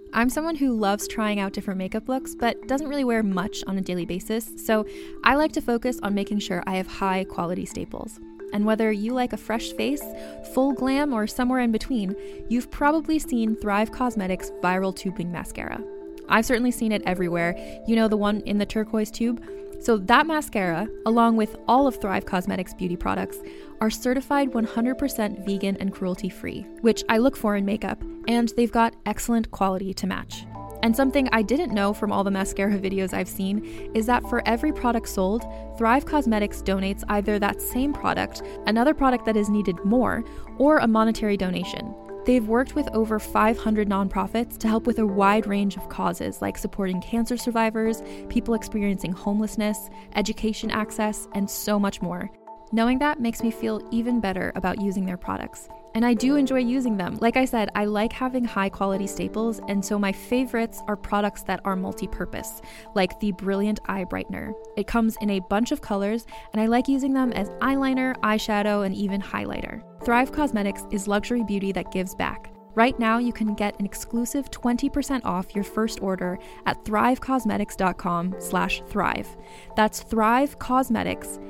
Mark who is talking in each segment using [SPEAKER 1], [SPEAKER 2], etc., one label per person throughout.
[SPEAKER 1] I'm someone who loves trying out different makeup looks, but doesn't really wear much on a daily basis, so I like to focus on making sure I have high quality staples. And whether you like a fresh face, full glam, or somewhere in between, you've probably seen Thrive Causemetics Viral Tubing Mascara. I've certainly seen it everywhere. You know, the one in the turquoise tube? So that mascara, along with all of Thrive Causemetics beauty products, are certified 100% vegan and cruelty-free, which I look for in makeup, and they've got excellent quality to match. And something I didn't know from all the mascara videos I've seen is that for every product sold, Thrive Causemetics donates either that same product, another product that is needed more, or a monetary donation. They've worked with over 500 nonprofits to help with a wide range of causes like supporting cancer survivors, people experiencing homelessness, education access, and so much more. Knowing that makes me feel even better about using their products. And I do enjoy using them. Like I said, I like having high quality staples, and so my favorites are products that are multi-purpose, like the Brilliant Eye Brightener. It comes in a bunch of colors, and I like using them as eyeliner, eyeshadow, and even highlighter. Thrive Causemetics is luxury beauty that gives back. Right now, you can get an exclusive 20% off your first order at thrivecausemetics.com/thrive. That's Thrive Causemetics,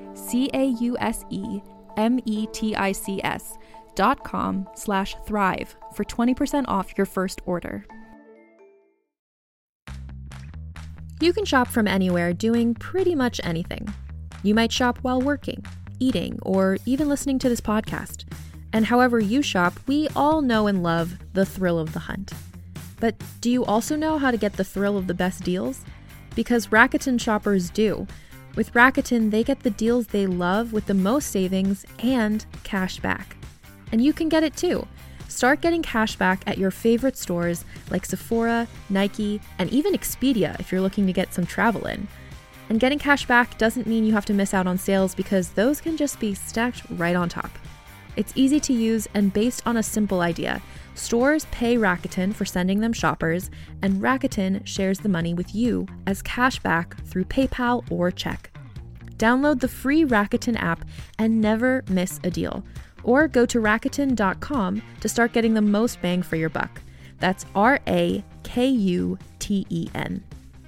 [SPEAKER 1] CAUSEMETICS.com/thrive for 20% off your first order. You can shop from anywhere doing pretty much anything. You might shop while working, eating, or even listening to this podcast. And however you shop, we all know and love the thrill of the hunt. But do you also know how to get the thrill of the best deals? Because Rakuten shoppers do. With Rakuten, they get the deals they love with the most savings and cash back. And you can get it too. Start getting cash back at your favorite stores like Sephora, Nike, and even Expedia if you're looking to get some travel in. And getting cash back doesn't mean you have to miss out on sales because those can just be stacked right on top. It's easy to use and based on a simple idea. Stores pay Rakuten for sending them shoppers, and Rakuten shares the money with you as cash back through PayPal or check. Download the free Rakuten app and never miss a deal. Or go to Rakuten.com to start getting the most bang for your buck. That's RAKUTEN.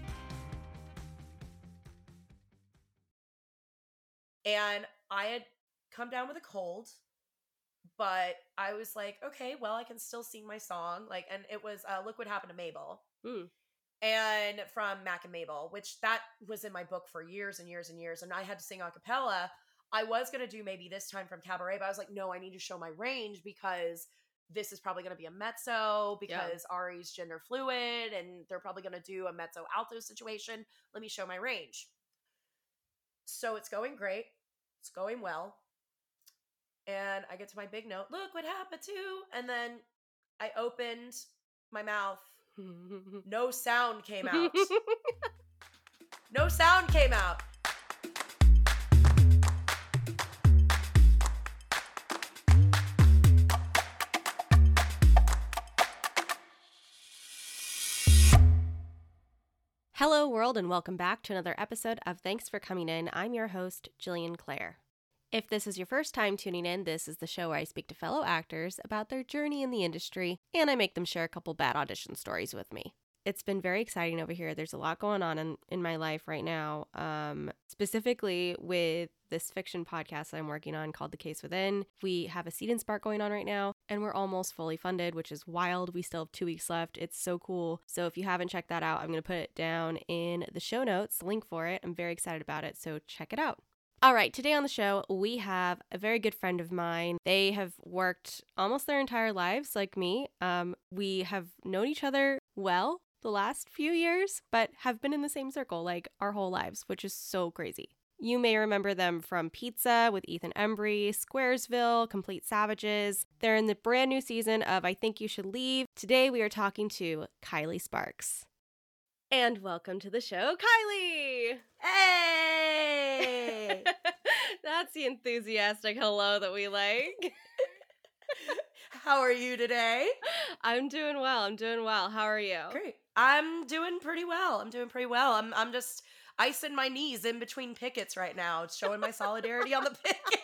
[SPEAKER 2] And I had come down with a cold, but I was like, okay, well, I can still sing my song. And it was Look What Happened to Mabel. And from Mac and Mabel, which that was in my book for years and years and years. And I had to sing a cappella. I was going to do maybe this time from Cabaret, but I was like, no, I need to show my range because this is probably going to be a mezzo because Ari's gender fluid and they're probably going to do a mezzo alto situation. Let me show my range. So it's going great. It's going well. And I get to my big note, look what happened to, and then I opened my mouth. No sound came out. No sound came out.
[SPEAKER 3] Hello, world, and welcome back to another episode of Thanks for Coming In. I'm your host, Jillian Clare. If this is your first time tuning in, this is the show where I speak to fellow actors about their journey in the industry, and I make them share a couple bad audition stories with me. It's been very exciting over here. There's a lot going on in my life right now, specifically with this fiction podcast that I'm working on called The Case Within. We have a Seed and Spark going on right now, and we're almost fully funded, which is wild. We still have 2 weeks left. It's so cool. So if you haven't checked that out, I'm going to put it down in the show notes, the link for it. I'm very excited about it, so check it out. All right, today on the show, we have a very good friend of mine. They have worked almost their entire lives like me. We have known each other well the last few years, but have been in the same circle like our whole lives, which is so crazy. You may remember them from Pizza with Ethan Embry, Squaresville, Complete Savages. They're in the brand new season of I Think You Should Leave. Today we are talking to Kylie Sparks. And welcome to the show, Kylie!
[SPEAKER 2] Hey!
[SPEAKER 3] That's the enthusiastic hello that we like.
[SPEAKER 2] How are you today?
[SPEAKER 3] I'm doing well. How are you?
[SPEAKER 2] Great. I'm doing pretty well. I'm just icing my knees in between pickets right now, showing my solidarity on the picket.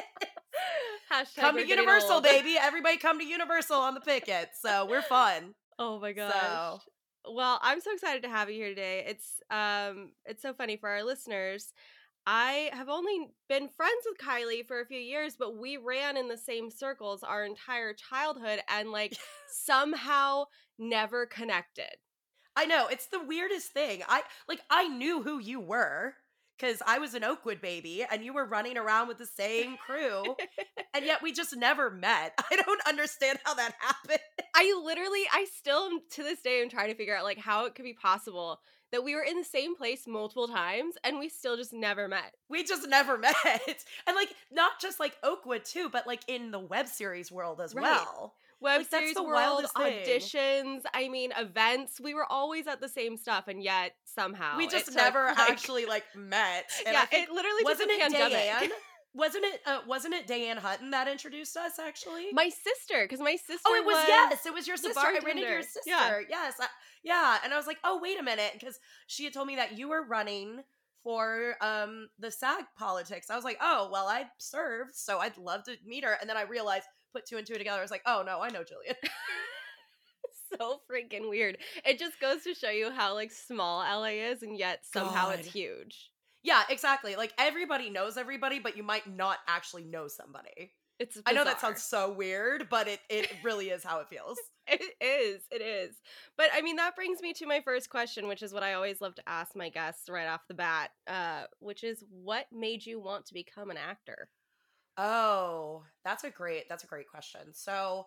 [SPEAKER 2] Come to Universal, baby. Everybody come to Universal on the picket. So we're fun.
[SPEAKER 3] Oh my gosh.
[SPEAKER 2] So
[SPEAKER 3] Well, I'm so excited to have you here today. It's so funny for our listeners. I have only been friends with Kylie for a few years, but we ran in the same circles our entire childhood and like somehow never connected.
[SPEAKER 2] I know, it's the weirdest thing. I knew who you were because I was an Oakwood baby and you were running around with the same crew, and yet we just never met. I don't understand how that happened.
[SPEAKER 3] I still to this day am trying to figure out like how it could be possible that we were in the same place multiple times and we still just never met.
[SPEAKER 2] We just never met. And like not just like Oakwood too, but like in the web series world as
[SPEAKER 3] Right.
[SPEAKER 2] well.
[SPEAKER 3] Web
[SPEAKER 2] Like that's
[SPEAKER 3] series
[SPEAKER 2] the
[SPEAKER 3] world,
[SPEAKER 2] wildest thing.
[SPEAKER 3] auditions, I mean, events. We were always at the same stuff, and yet somehow
[SPEAKER 2] We
[SPEAKER 3] it
[SPEAKER 2] just
[SPEAKER 3] took,
[SPEAKER 2] never
[SPEAKER 3] like-
[SPEAKER 2] actually like met. And
[SPEAKER 3] Yeah,
[SPEAKER 2] I think,
[SPEAKER 3] it literally took
[SPEAKER 2] wasn't
[SPEAKER 3] the
[SPEAKER 2] it
[SPEAKER 3] pandemic.
[SPEAKER 2] Diane? Wasn't it Diane Hutton that introduced us actually?
[SPEAKER 3] My sister, because my sister
[SPEAKER 2] Oh, it was yes, it was your
[SPEAKER 3] the
[SPEAKER 2] sister. I ran into your
[SPEAKER 3] bartender.
[SPEAKER 2] sister.
[SPEAKER 3] Yeah.
[SPEAKER 2] Yes, yeah. And I was like, oh, wait a minute, because she had told me that you were running for the SAG politics. I was like, oh, well, I served, so I'd love to meet her. And then I realized, put two and two together. I was like, oh no, I know Jillian.
[SPEAKER 3] So freaking weird. It just goes to show you how like small LA is, and yet somehow it's
[SPEAKER 2] God.
[SPEAKER 3] huge.
[SPEAKER 2] Yeah, exactly. Like everybody knows everybody, but you might not actually know somebody.
[SPEAKER 3] It's bizarre.
[SPEAKER 2] I know that sounds so weird, but it really is how it feels.
[SPEAKER 3] It is. But I mean, that brings me to my first question, which is what I always love to ask my guests right off the bat, which is what made you want to become an actor?
[SPEAKER 2] Oh, that's a great question. So,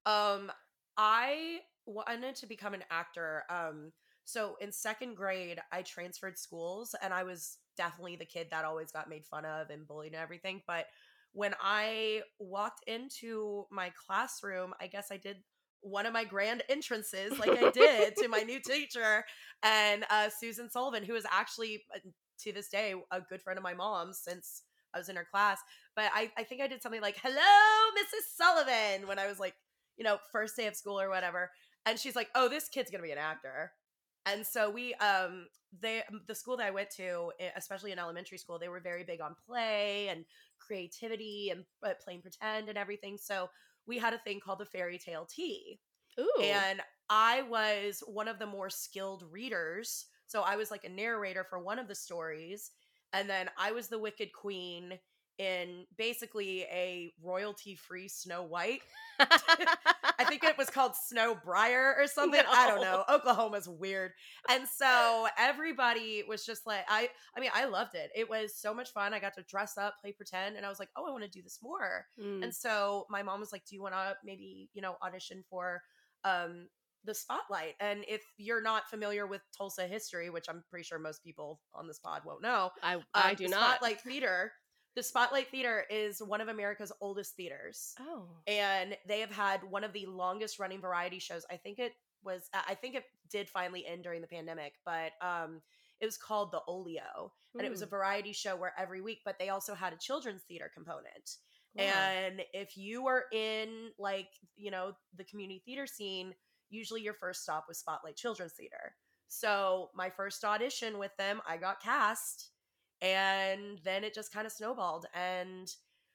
[SPEAKER 2] I wanted to become an actor. So in second grade, I transferred schools, and I was definitely the kid that always got made fun of and bullied and everything. But when I walked into my classroom, I guess I did one of my grand entrances, like I did to my new teacher, and Susan Sullivan, who is actually to this day a good friend of my mom's since I was in her class. But I think I did something like, hello, Mrs. Sullivan, when I was like, first day of school or whatever. And she's like, oh, this kid's going to be an actor. And so the school that I went to, especially in elementary school, they were very big on play and creativity and playing pretend and everything. So we had a thing called the fairy tale tea.
[SPEAKER 3] Ooh.
[SPEAKER 2] And I was one of the more skilled readers. So I was like a narrator for one of the stories. And then I was the Wicked Queen in basically a royalty-free Snow White. I think it was called Snow Briar or something. No. I don't know. Oklahoma's weird. And so everybody was just like, I mean, I loved it. It was so much fun. I got to dress up, play pretend, and I was like, oh, I want to do this more. And so my mom was like, do you want to maybe, audition for the Spotlight? And if you're not familiar with Tulsa history, which I'm pretty sure most people on this pod won't know,
[SPEAKER 3] I do not.
[SPEAKER 2] The Spotlight Theater is one of America's oldest theaters.
[SPEAKER 3] Oh.
[SPEAKER 2] And they have had one of the longest running variety shows. I think it did finally end during the pandemic, but it was called The Olio. And it was a variety show where every week, but they also had a children's theater component. Wow. And if you were in like, the community theater scene, usually your first stop was Spotlight Children's Theater. So my first audition with them, I got cast. And then it just kind of snowballed. And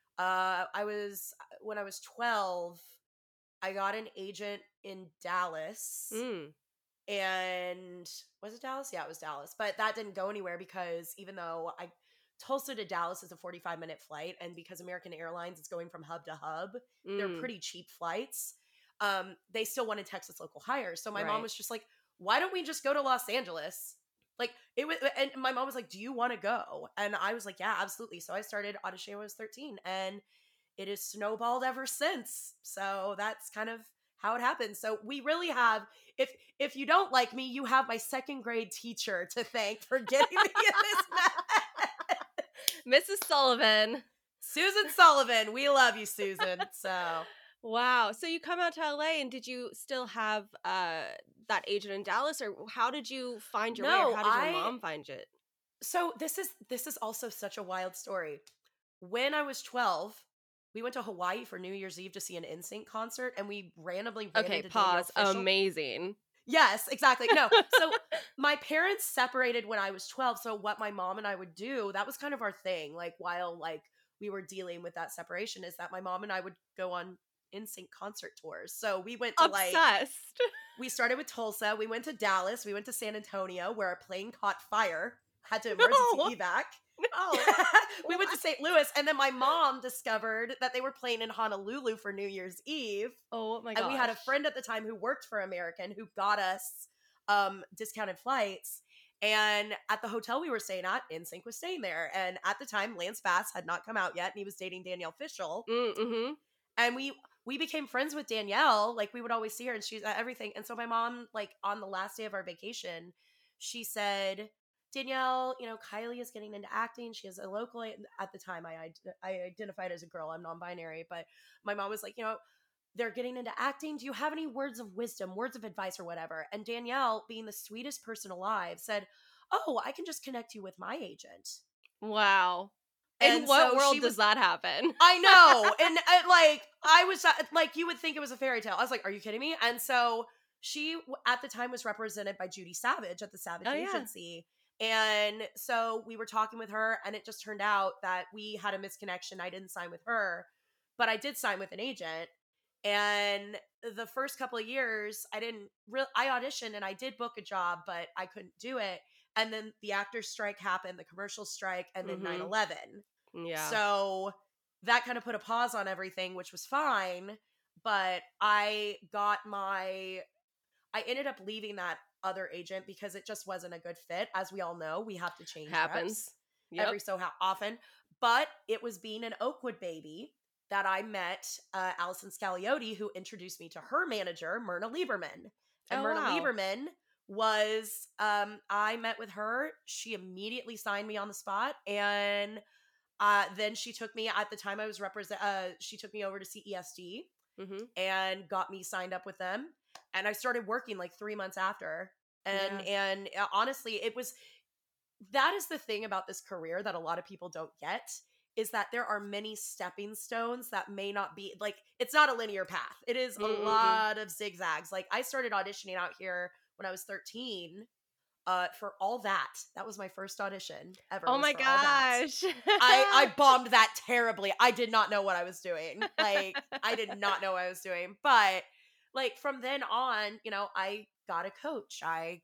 [SPEAKER 2] when I was 12, I got an agent in Dallas. And was it Dallas? Yeah, it was Dallas. But that didn't go anywhere because even though Tulsa to Dallas is a 45-minute flight, and because American Airlines is going from hub to hub, they're pretty cheap flights. They still wanted Texas local hires. So my mom was just like, why don't we just go to Los Angeles? Like it was, and my mom was like, do you want to go? And I was like, yeah, absolutely. So I started auditioning when I was 13, and it has snowballed ever since. So that's kind of how it happened. So we really have, if you don't like me, you have my second grade teacher to thank for getting me in this
[SPEAKER 3] Mrs. Sullivan.
[SPEAKER 2] Susan Sullivan. We love you, Susan. So
[SPEAKER 3] wow. So you come out to LA, and did you still have that agent in Dallas, or how did you find your way, or how did your mom find it?
[SPEAKER 2] So this is also such a wild story. When I was 12, we went to Hawaii for New Year's Eve to see an NSYNC concert, and we randomly ran into
[SPEAKER 3] pause. Amazing.
[SPEAKER 2] Yes, exactly. No, so my parents separated when I was 12. So what my mom and I would do, that was kind of our thing. Like while like we were dealing with that separation, is that my mom and I would go on NSYNC concert tours. So we went to
[SPEAKER 3] Obsessed.
[SPEAKER 2] We started with Tulsa. We went to Dallas. We went to San Antonio, where a plane caught fire. Had to emergency evac.
[SPEAKER 3] No.
[SPEAKER 2] We went to St. Louis, and then my mom discovered that they were playing in Honolulu for New Year's Eve.
[SPEAKER 3] Oh my gosh.
[SPEAKER 2] And we had a friend at the time who worked for American who got us discounted flights. And at the hotel we were staying at, NSYNC was staying there. And at the time, Lance Bass had not come out yet, and he was dating Danielle Fishel.
[SPEAKER 3] Mm-hmm.
[SPEAKER 2] And we became friends with Danielle. Like, we would always see her, and she's at everything. And so my mom, like, on the last day of our vacation, she said, Danielle, you know, Kylie is getting into acting. She is a local, at the time I identified as a girl. I'm non-binary, but my mom was like, you know, they're getting into acting. Do you have any words of wisdom, words of advice or whatever? And Danielle, being the sweetest person alive, said, oh, I can just connect you with my agent.
[SPEAKER 3] Wow.
[SPEAKER 2] And
[SPEAKER 3] in what world does that happen?
[SPEAKER 2] I know. And like, I was like, you would think it was a fairy tale. I was like, are you kidding me? And so she, at the time, was represented by Judy Savage at the Savage Agency. And so we were talking with her, and it just turned out that we had a misconnection. I didn't sign with her, but I did sign with an agent. And the first couple of years, I auditioned and I did book a job, but I couldn't do it. And then the actors' strike happened, the commercial strike, and then 9/11.
[SPEAKER 3] Yeah.
[SPEAKER 2] So that kind of put a pause on everything, which was fine. But I ended up leaving that other agent because it just wasn't a good fit. As we all know, we have to change reps every so often. But it was being an Oakwood baby that I met Allison Scagliotti, who introduced me to her manager, Myrna Lieberman. And Myrna Lieberman was, I met with her. She immediately signed me on the spot. And then she took me, at the time I was she took me over to CESD and got me signed up with them. And I started working like 3 months after. And honestly, that is the thing about this career that a lot of people don't get, is that there are many stepping stones that may not be, like, it's not a linear path. It is a lot of zigzags. Like, I started auditioning out here when I was 13 for All That. That was my first audition ever.
[SPEAKER 3] Oh my gosh.
[SPEAKER 2] I bombed that terribly. I did not know what I was doing. Like, I did not know what I was doing. But like, from then on, you know, I got a coach. I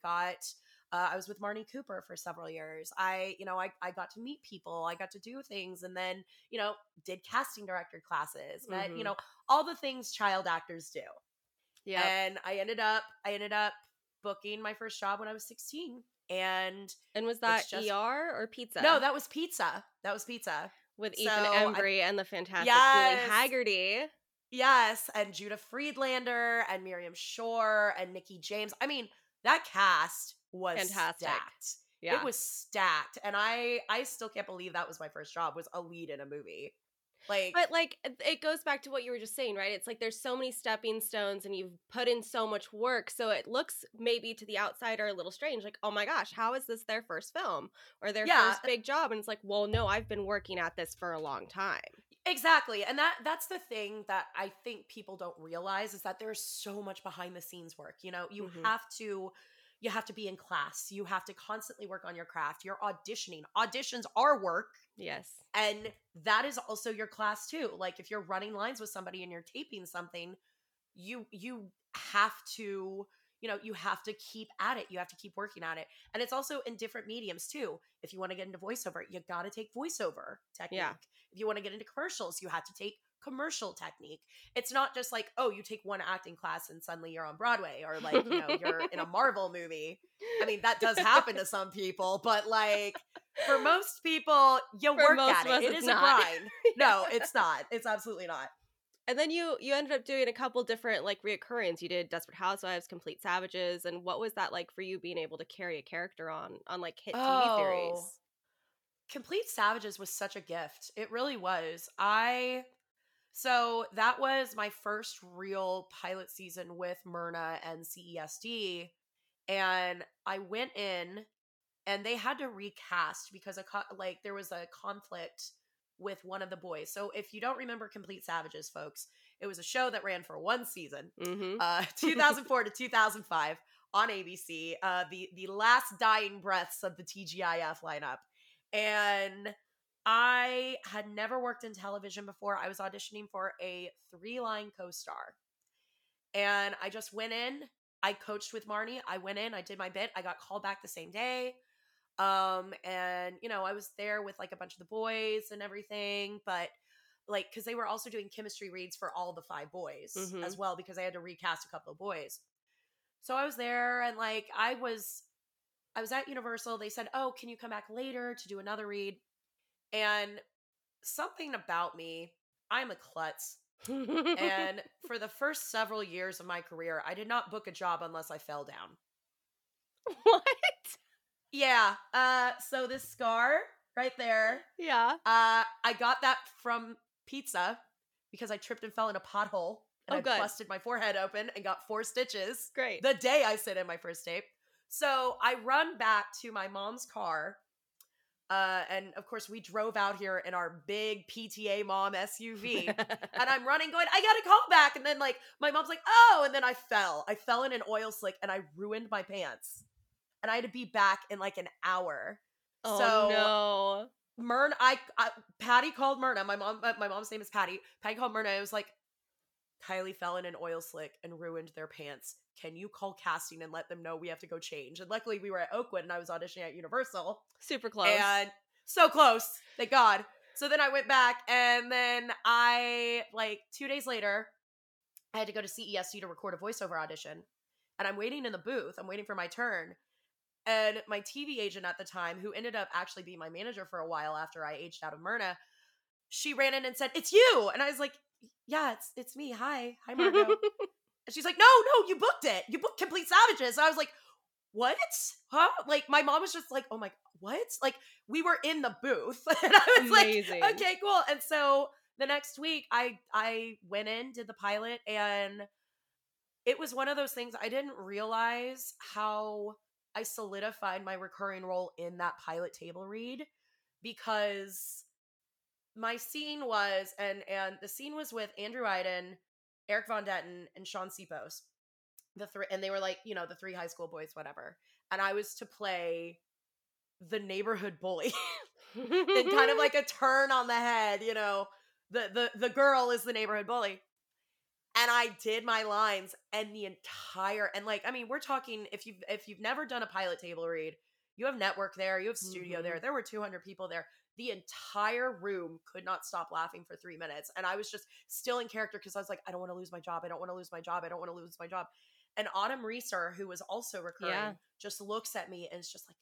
[SPEAKER 2] was with Marnie Cooper for several years. I got to meet people. I got to do things, and then, you know, did casting director classes, met, you know, all the things child actors do. Yeah. And I ended up booking my first job when I was 16. And
[SPEAKER 3] was that ER or Pizza?
[SPEAKER 2] No, that was Pizza.
[SPEAKER 3] With Ethan Embry and the fantastic Julie Haggerty.
[SPEAKER 2] Yes, and Judah Friedlander and Miriam Shore and Nikki James. I mean, that cast was fantastic. Stacked. Yeah. It was stacked. And I still can't believe that was my first job, was a lead in a movie.
[SPEAKER 3] But like, it goes back to what you were just saying, right? It's like there's so many stepping stones and you've put in so much work. So it looks maybe to the outsider a little strange. Like, oh my gosh, how is this their first film or their first big job? And it's like, well, no, I've been working at this for a long time.
[SPEAKER 2] Exactly. And that's the thing that I think people don't realize, is that there's so much behind the scenes work. You know, you have to be in class. You have to constantly work on your craft. You're auditioning. Auditions are work.
[SPEAKER 3] Yes.
[SPEAKER 2] And that is also your class too. Like, if you're running lines with somebody and you're taping something, you have to, you know, you have to keep at it. You have to keep working at it. And it's also in different mediums too. If you want to get into voiceover, you got to take voiceover technique. Yeah. If you want to get into commercials, you have to take commercial technique. It's not just like, oh, you take one acting class and suddenly you're on Broadway, or like, you know, you're in a Marvel movie. I mean, that does happen to some people, but like, for most people, you work at it. It is a grind. No, it's not. It's absolutely not.
[SPEAKER 3] And then you ended up doing a couple different like reoccurrings. You did Desperate Housewives, Complete Savages, and what was that like for you, being able to carry a character on like hit TV series?
[SPEAKER 2] Complete Savages was such a gift. It really was. So that was my first real pilot season with Myrna and CESD. And I went in and they had to recast because there was a conflict with one of the boys. So if you don't remember Complete Savages, folks, it was a show that ran for one season, 2004 to 2005 on ABC, the last dying breaths of the TGIF lineup. And I had never worked in television before. I was auditioning for a 3-line co-star. And I just went in. I coached with Marnie. I went in. I did my bit. I got called back the same day. And, you know, I was there with like a bunch of the boys and everything. But like, because they were also doing chemistry reads for all the 5 boys as well, because I had to recast a couple of boys. So I was there, and like I was at Universal. They said, "Oh, can you come back later to do another read?" And something about me, I'm a klutz. And for the first several years of my career, I did not book a job unless I fell down.
[SPEAKER 3] What?
[SPEAKER 2] Yeah. So this scar right there.
[SPEAKER 3] Yeah.
[SPEAKER 2] I got that from pizza because I tripped and fell in a pothole. And I busted my forehead open and got 4 stitches.
[SPEAKER 3] Great.
[SPEAKER 2] The day I sit in my first tape. So I run back to my mom's car. And of course we drove out here in our big PTA mom SUV. And I'm running going, I got to call back. And then like my mom's like, oh, and then I fell in an oil slick and I ruined my pants. And I had to be back in like an hour.
[SPEAKER 3] Oh,
[SPEAKER 2] so, no. Patty called Myrna. My mom's name is Patty. Patty called Myrna. It was like, Kylie fell in an oil slick and ruined their pants. Can you call casting and let them know we have to go change? And luckily we were at Oakwood and I was auditioning at Universal.
[SPEAKER 3] Super close.
[SPEAKER 2] And so close. Thank God. So then I went back, and then like 2 days later, I had to go to CESC to record a voiceover audition. And I'm waiting in the booth. I'm waiting for my turn. And my TV agent at the time, who ended up actually being my manager for a while after I aged out of Myrna, she ran in and said, "It's you." And I was like, "Yeah, it's me. Hi, Margo." And she's like, no, you booked it. You booked Complete Savages. And I was like, what? Huh? Like my mom was just like, oh my, what? Like we were in the booth. And I was
[SPEAKER 3] Amazing.
[SPEAKER 2] Like, okay, cool. And so the next week I went in, did the pilot, and it was one of those things. I didn't realize how I solidified my recurring role in that pilot table read, because my scene was, and the scene was with Andrew Iden, Eric Von Detten, and Sean Sipos. The 3, and they were like, you know, the 3 high school boys, whatever. And I was to play the neighborhood bully in kind of like a turn on the head, you know, the girl is the neighborhood bully. And I did my lines, and the entire, and like, I mean, we're talking, if you've never done a pilot table read, you have network there, you have studio there. There were 200 people there. The entire room could not stop laughing for 3 minutes. And I was just still in character because I was like, I don't want to lose my job. I don't want to lose my job. I don't want to lose my job. And Autumn Reeser, who was also recurring, just looks at me and is just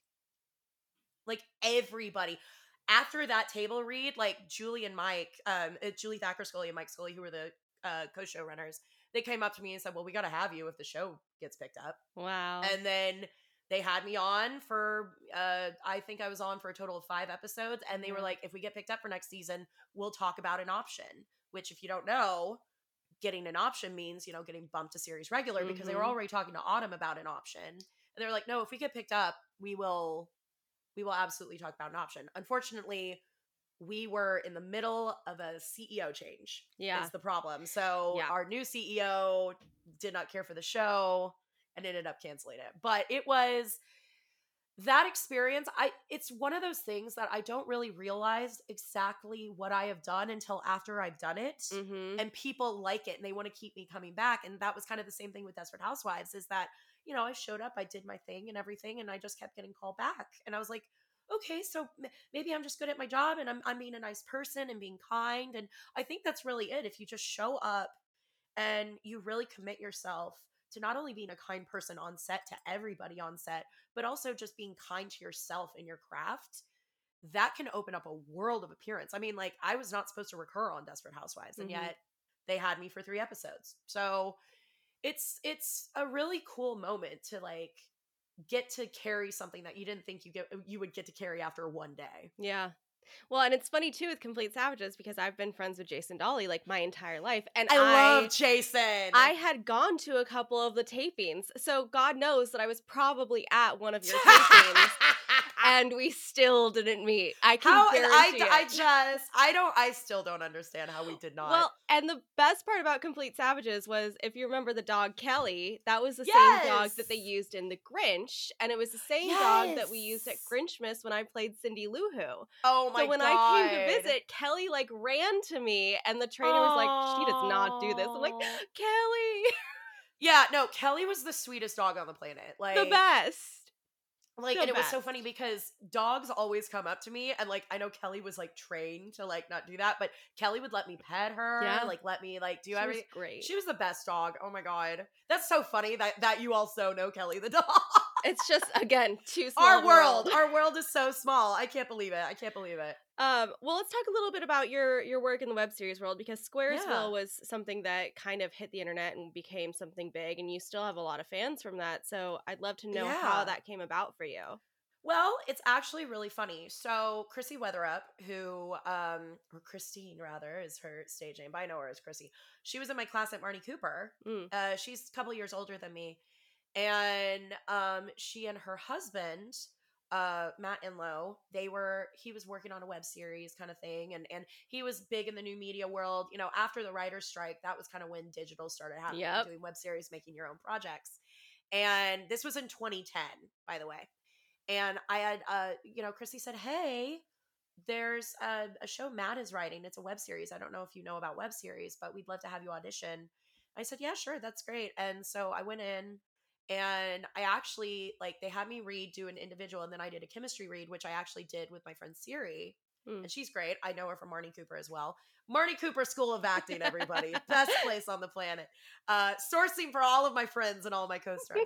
[SPEAKER 2] like everybody. After that table read, like Julie and Mike, Julie Thacker Scully and Mike Scully, who were the co-show runners, they came up to me and said, well, we got to have you if the show gets picked up.
[SPEAKER 3] Wow.
[SPEAKER 2] And then they had me on for, I think I was on for a total of 5 episodes. And they were like, if we get picked up for next season, we'll talk about an option. Which, if you don't know, getting an option means, you know, getting bumped to series regular, because they were already talking to Autumn about an option. And they were like, no, if we get picked up, we will absolutely talk about an option. Unfortunately, we were in the middle of a CEO change. Is the problem. So our new CEO did not care for the show and ended up canceling it. But it was that experience. It's one of those things that I don't really realize exactly what I have done until after I've done it. And people like it and they want to keep me coming back. And that was kind of the same thing with Desperate Housewives, is that, you know, I showed up, I did my thing and everything, and I just kept getting called back. And I was like, okay, so maybe I'm just good at my job, and I'm being a nice person and being kind. And I think that's really it. If you just show up and you really commit yourself to not only being a kind person on set to everybody on set, but also just being kind to yourself and your craft, that can open up a world of appearance. I mean, like, I was not supposed to recur on Desperate Housewives, and yet they had me for 3 episodes. So it's a really cool moment to like get to carry something that you didn't think you would get to carry after one day.
[SPEAKER 3] Yeah. Well, and it's funny too with Complete Savages, because I've been friends with Jason Dolly like my entire life, and
[SPEAKER 2] I love Jason.
[SPEAKER 3] I had gone to a couple of the tapings, so God knows that I was probably at one of your tapings. and we still didn't meet. I can guarantee it.
[SPEAKER 2] I still don't understand how we did not.
[SPEAKER 3] Well, and the best part about Complete Savages was, if you remember the dog Kelly, that was the same dog that they used in The Grinch, and it was the same dog that we used at Grinchmas when I played Cindy Lou Who.
[SPEAKER 2] Oh my god.
[SPEAKER 3] So when I came to visit, Kelly like ran to me, and the trainer was like, she does not do this. I'm like, Kelly.
[SPEAKER 2] Yeah, no, Kelly was the sweetest dog on the planet. Like,
[SPEAKER 3] the best.
[SPEAKER 2] Like, and it was so funny because dogs always come up to me, and like I know Kelly was like trained to like not do that, but Kelly would let me pet her, like let me like do everything.
[SPEAKER 3] Great.
[SPEAKER 2] She was the best dog. Oh my god, that's so funny that you also know Kelly the dog.
[SPEAKER 3] It's just, again, too small.
[SPEAKER 2] Our world is so small. I can't believe it.
[SPEAKER 3] Well, let's talk a little bit about your work in the web series world, because Squaresville was something that kind of hit the internet and became something big, and you still have a lot of fans from that. So I'd love to know how that came about for you.
[SPEAKER 2] Well, it's actually really funny. So Chrissy Weatherup, who, or Christine rather, is her stage name, but I know her as Chrissy. She was in my class at Marnie Cooper. She's a couple years older than me. And she and her husband, Matt Enlow, he was working on a web series kind of thing, and he was big in the new media world. You know, after the writer's strike, that was kind of when digital started happening, doing web series, making your own projects. And this was in 2010, by the way. And I had, Chrissy said, hey, there's a show Matt is writing. It's a web series. I don't know if you know about web series, but we'd love to have you audition. I said, yeah, sure. That's great. And so I went in, and I actually, like, they had me do an individual, and then I did a chemistry read, which I actually did with my friend Siri. And she's great. I know her from Marnie Cooper as well. Marnie Cooper School of Acting, everybody. Best place on the planet. Sourcing for all of my friends and all my co-stars.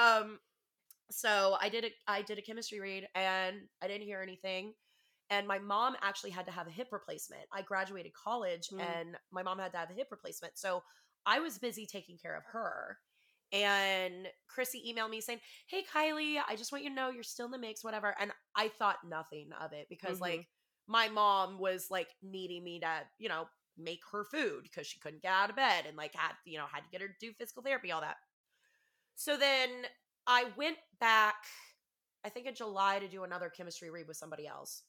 [SPEAKER 2] So I did a chemistry read, and I didn't hear anything. And my mom actually had to have a hip replacement. I graduated college, and my mom had to have a hip replacement. So I was busy taking care of her. And Chrissy emailed me saying, hey, Kylie, I just want you to know you're still in the mix, whatever. And I thought nothing of it because like my mom was like needing me to, make her food because she couldn't get out of bed, and like had to get her to do physical therapy, all that. So then I went back, I think in July, to do another chemistry read with somebody else.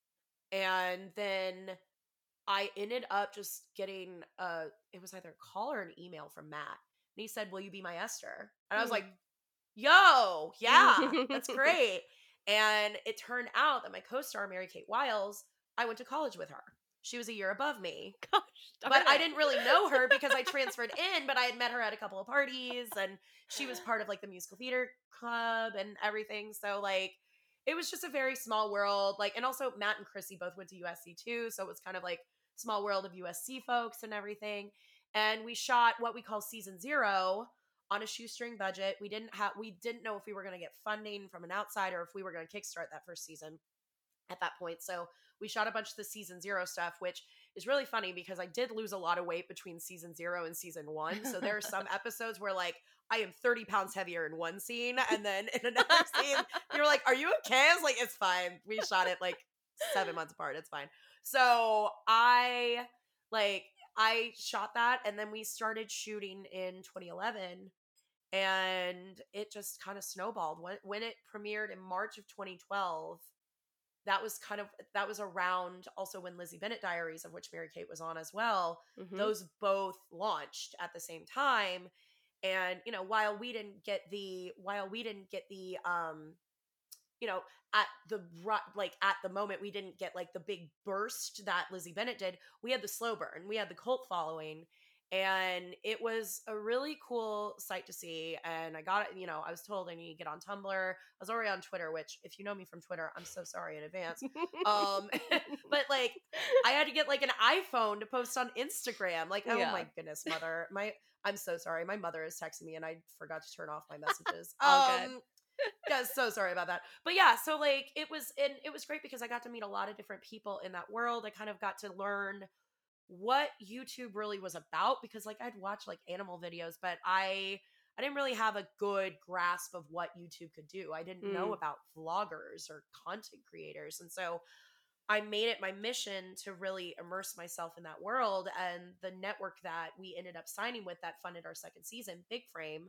[SPEAKER 2] And then I ended up just getting it was either a call or an email from Matt. And he said, will you be my Esther? And I was like, yo, yeah, that's great. And it turned out that my co-star, Mary Kate Wiles, I went to college with her. She was a year above me.
[SPEAKER 3] Gosh,
[SPEAKER 2] but I didn't really know her because I transferred in, but I had met her at a couple of parties, and she was part of like the musical theater club and everything. So like, it was just a very small world. Like, and also Matt and Chrissy both went to USC too. So it was kind of like small world of USC folks and everything. And we shot what we call season 0 on a shoestring budget. We didn't know if we were going to get funding from an outsider, if we were going to kickstart that first season at that point. So we shot a bunch of the season 0 stuff, which is really funny because I did lose a lot of weight between season 0 and season 1. So there are some episodes where like I am 30 pounds heavier in one scene, and then in another scene, you're like, are you okay? I was like, it's fine. We shot it like 7 months apart. It's fine. So I shot that, and then we started shooting in 2011, and it just kind of snowballed. When it premiered in March of 2012, that was around also when Lizzie Bennet Diaries, of which Mary Kate was on as well, those both launched at the same time. And, while we didn't get the at the moment, we didn't get like the big burst that Lizzie Bennet did. We had the slow burn. We had the cult following, and it was a really cool sight to see. And I got it, I was told I need to get on Tumblr. I was already on Twitter, which if you know me from Twitter, I'm so sorry in advance. But like I had to get like an iPhone to post on Instagram. Like, oh my goodness, mother. I'm so sorry. My mother is texting me and I forgot to turn off my messages.
[SPEAKER 3] Good.
[SPEAKER 2] Yeah, so sorry about that. But yeah, so like it was great because I got to meet a lot of different people in that world. I kind of got to learn what YouTube really was about, because like I'd watch like animal videos, but I didn't really have a good grasp of what YouTube could do. I didn't know about vloggers or content creators. And so I made it my mission to really immerse myself in that world. And the network that we ended up signing with that funded our second season, Big Frame,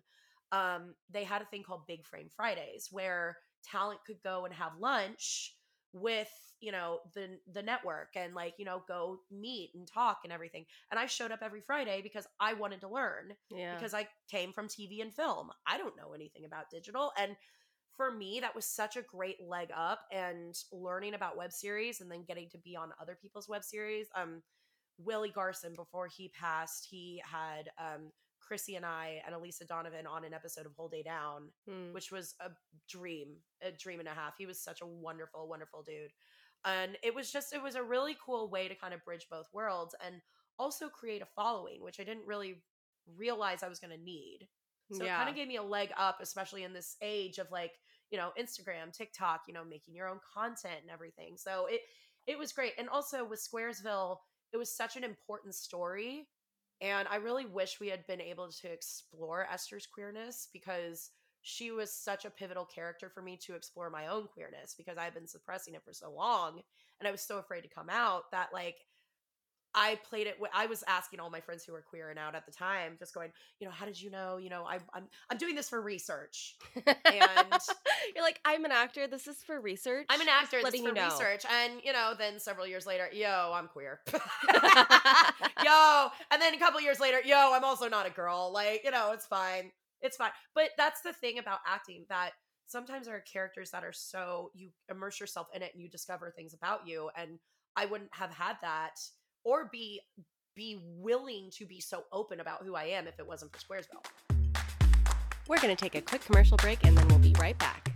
[SPEAKER 2] they had a thing called Big Frame Fridays where talent could go and have lunch with, you know, the network and like, you know, go meet and talk and everything. And I showed up every Friday because I wanted to learn, because I came from TV and film. I don't know anything about digital. And for me, that was such a great leg up, and learning about web series and then getting to be on other people's web series. Willie Garson, before he passed, he had Chrissy and I and Elisa Donovan on an episode of Whole Day Down, which was a dream and a half. He was such a wonderful, wonderful dude. And it was a really cool way to kind of bridge both worlds and also create a following, which I didn't really realize I was going to need. So it kind of gave me a leg up, especially in this age of like, you know, Instagram, TikTok, you know, making your own content and everything. So it was great. And also with Squaresville, it was such an important story. And I really wish we had been able to explore Esther's queerness, because she was such a pivotal character for me to explore my own queerness, because I've been suppressing it for so long and I was so afraid to come out that like I played it. I was asking all my friends who were queer and out at the time, just going, you know, how did you know? You know, I'm doing this for research. And
[SPEAKER 3] you're like, I'm an actor. This is for research.
[SPEAKER 2] I'm an actor.
[SPEAKER 3] This is for
[SPEAKER 2] research. And you know, then several years later, yo, I'm queer. Yo, and then a couple years later, yo, I'm also not a girl. Like, you know, it's fine. It's fine. But that's the thing about acting, that sometimes there are characters that are so, you immerse yourself in it and you discover things about you. And I wouldn't have had that or be willing to be so open about who I am if it wasn't for Squaresville.
[SPEAKER 3] We're going to take a quick commercial break and then we'll be right back.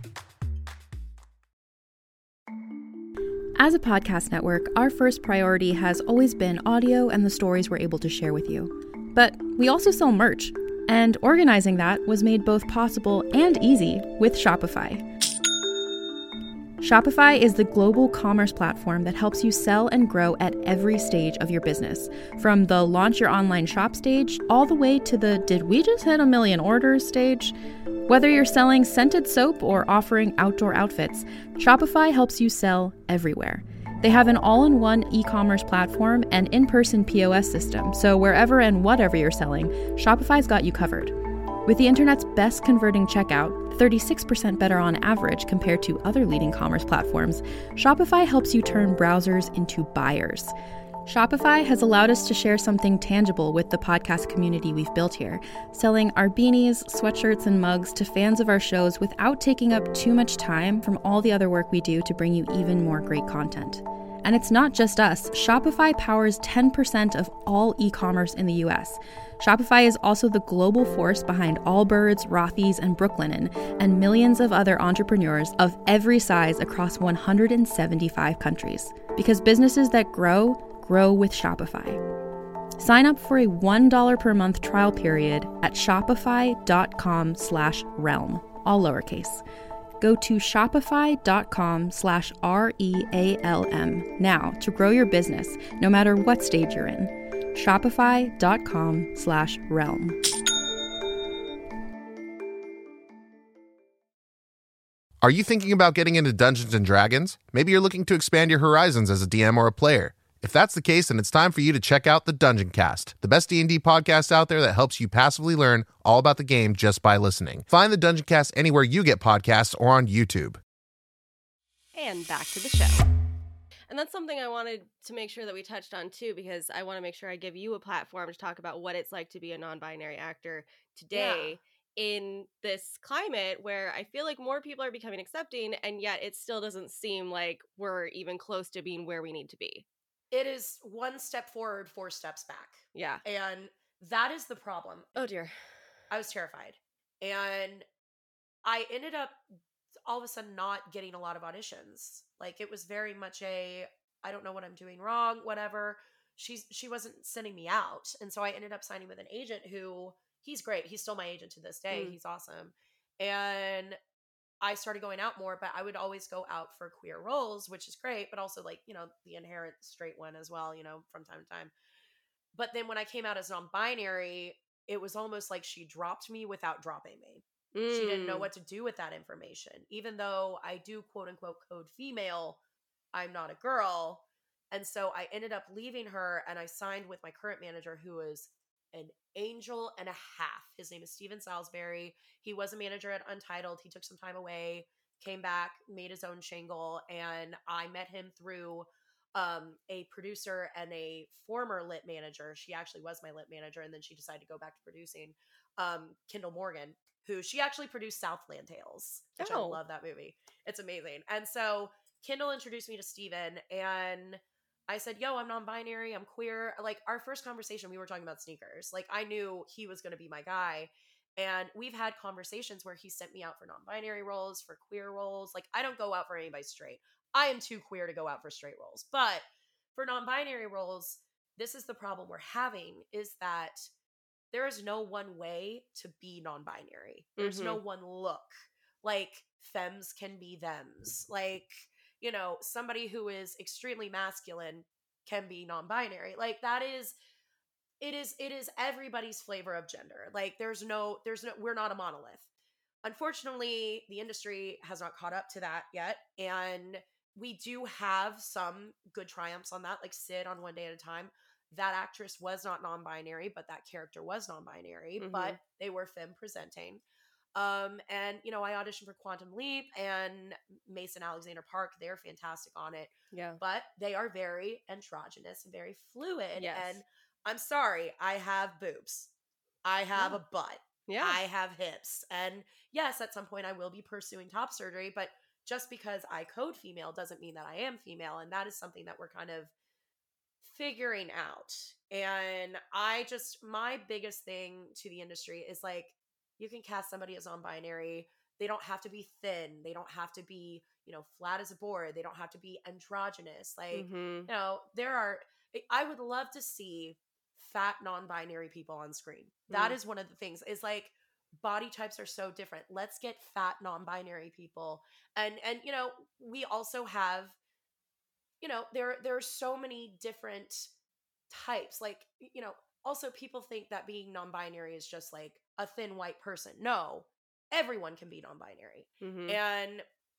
[SPEAKER 1] As a podcast network, our first priority has always been audio and the stories we're able to share with you. But we also sell merch, and organizing that was made both possible and easy with Shopify. Shopify is the global commerce platform that helps you sell and grow at every stage of your business, from the launch your online shop stage all the way to the did we just hit 1 million orders stage. Whether you're selling scented soap or offering outdoor outfits, Shopify helps you sell everywhere. They have an all-in-one e-commerce platform and in-person POS system, so wherever and whatever you're selling, Shopify's got you covered. With the internet's best converting checkout, 36% better on average compared to other leading commerce platforms, Shopify helps you turn browsers into buyers. Shopify has allowed us to share something tangible with the podcast community we've built here, selling our beanies, sweatshirts, and mugs to fans of our shows without taking up too much time from all the other work we do to bring you even more great content. And it's not just us. Shopify powers 10% of all e-commerce in the US. Shopify is also the global force behind Allbirds, Rothy's, and Brooklinen, and millions of other entrepreneurs of every size across 175 countries. Because businesses that grow with Shopify. Sign up for a $1 per month trial period at shopify.com/realm, all lowercase. Go to shopify.com/REALM now to grow your business, no matter what stage you're in. Shopify.com/realm.
[SPEAKER 4] Are you thinking about getting into Dungeons & Dragons? Maybe you're looking to expand your horizons as a DM or a player. If that's the case, then it's time for you to check out the Dungeon Cast, the best D&D podcast out there that helps you passively learn all about the game just by listening. Find the Dungeon Cast anywhere you get podcasts or on YouTube.
[SPEAKER 3] And back to the show. And that's something I wanted to make sure that we touched on too, because I want to make sure I give you a platform to talk about what it's like to be a non-binary actor today in this climate where I feel like more people are becoming accepting, and yet it still doesn't seem like we're even close to being where we need to be.
[SPEAKER 2] It is 1 step forward, 4 steps back.
[SPEAKER 3] Yeah.
[SPEAKER 2] And that is the problem.
[SPEAKER 3] Oh, dear.
[SPEAKER 2] I was terrified. And I ended up all of a sudden not getting a lot of auditions. Like, it was very much I don't know what I'm doing wrong, whatever. She wasn't sending me out. And so I ended up signing with an agent who, he's great. He's still my agent to this day. He's awesome. And I started going out more, but I would always go out for queer roles, which is great, but also like, you know, the inherent straight one as well, you know, from time to time. But then when I came out as non-binary, it was almost like she dropped me without dropping me. She didn't know what to do with that information. Even though I do quote unquote code female, I'm not a girl. And so I ended up leaving her and I signed with my current manager, who is an angel and a half. His name is Steven Salisbury. He was a manager at Untitled. He took some time away, came back, made his own shingle, and I met him through a producer and a former lit manager. She actually was my lit manager, and then she decided to go back to producing. Kendall Morgan, who she actually produced Southland Tales, which I love that movie. It's amazing. And so Kendall introduced me to Steven, and I said, yo, I'm non-binary, I'm queer. Like, our first conversation, we were talking about sneakers. Like, I knew he was going to be my guy. And we've had conversations where he sent me out for non-binary roles, for queer roles. Like, I don't go out for anybody straight. I am too queer to go out for straight roles. But for non-binary roles, this is the problem we're having, is that there is no one way to be non-binary. There's no one look. Like, femmes can be thems. Like, you know, somebody who is extremely masculine can be non-binary. Like, it is everybody's flavor of gender. Like, we're not a monolith. Unfortunately, the industry has not caught up to that yet. And we do have some good triumphs on that, like Sid on One Day at a Time. That actress was not non-binary, but that character was non-binary, but they were femme presenting. And, you know, I auditioned for Quantum Leap and Mason Alexander Park. They're fantastic on it.
[SPEAKER 3] Yeah.
[SPEAKER 2] But they are very androgynous and very fluid.
[SPEAKER 3] Yes.
[SPEAKER 2] And I'm sorry, I have boobs. I have a butt.
[SPEAKER 3] Yeah.
[SPEAKER 2] I have hips. And yes, at some point I will be pursuing top surgery, but just because I code female doesn't mean that I am female. And that is something that we're kind of figuring out. And my biggest thing to the industry is, like, you can cast somebody as non-binary. They don't have to be thin. They don't have to be, you know, flat as a board. They don't have to be androgynous. Like, you know, I would love to see fat non-binary people on screen. That is one of the things, is like, body types are so different. Let's get fat non-binary people. And you know, we also have, you know, there are so many different types. Like, you know, also people think that being non-binary is just like a thin white person. No, everyone can be non-binary. And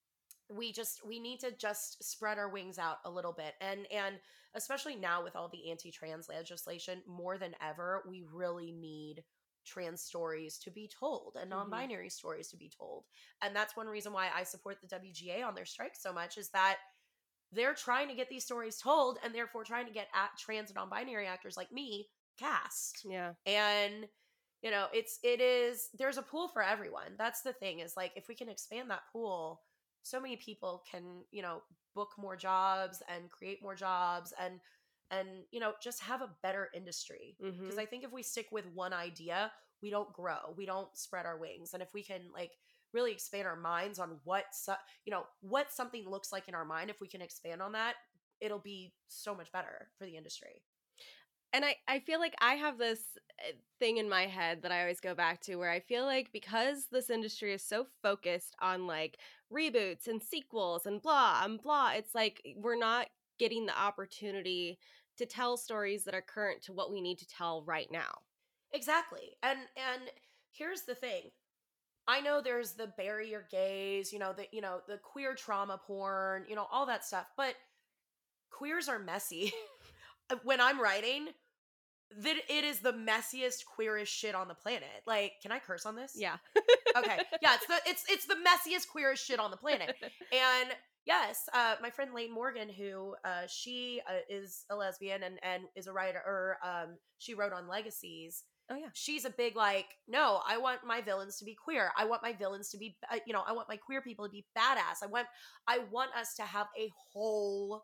[SPEAKER 2] we need to just spread our wings out a little bit. And especially now with all the anti-trans legislation, more than ever, we really need trans stories to be told and non-binary stories to be told. And that's one reason why I support the WGA on their strike so much, is that they're trying to get these stories told, and therefore trying to get trans and non-binary actors like me cast.
[SPEAKER 3] Yeah.
[SPEAKER 2] And, you know, there's a pool for everyone. That's the thing, is like, if we can expand that pool, so many people can, you know, book more jobs and create more jobs and, you know, just have a better industry. Because I think if we stick with one idea, we don't grow, we don't spread our wings. And if we can, like, really expand our minds on what something looks like in our mind, if we can expand on that, it'll be so much better for the industry.
[SPEAKER 3] And I feel like I have this thing in my head that I always go back to, where I feel like because this industry is so focused on like reboots and sequels and blah and blah, it's like we're not getting the opportunity to tell stories that are current to what we need to tell right now.
[SPEAKER 2] Exactly. And here's the thing. I know there's the bury your gays, the queer trauma porn, all that stuff, but queers are messy. When I'm writing, that it is the messiest, queerest shit on the planet. Like, can I curse on this?
[SPEAKER 3] Yeah.
[SPEAKER 2] Okay. Yeah, it's the messiest, queerest shit on the planet. And yes, my friend Lane Morgan, who she is a lesbian and is a writer, she wrote on Legacies.
[SPEAKER 3] Oh yeah.
[SPEAKER 2] She's a big, like, no, I want my villains to be queer. I want my villains to be, I want my queer people to be badass. I want us to have a whole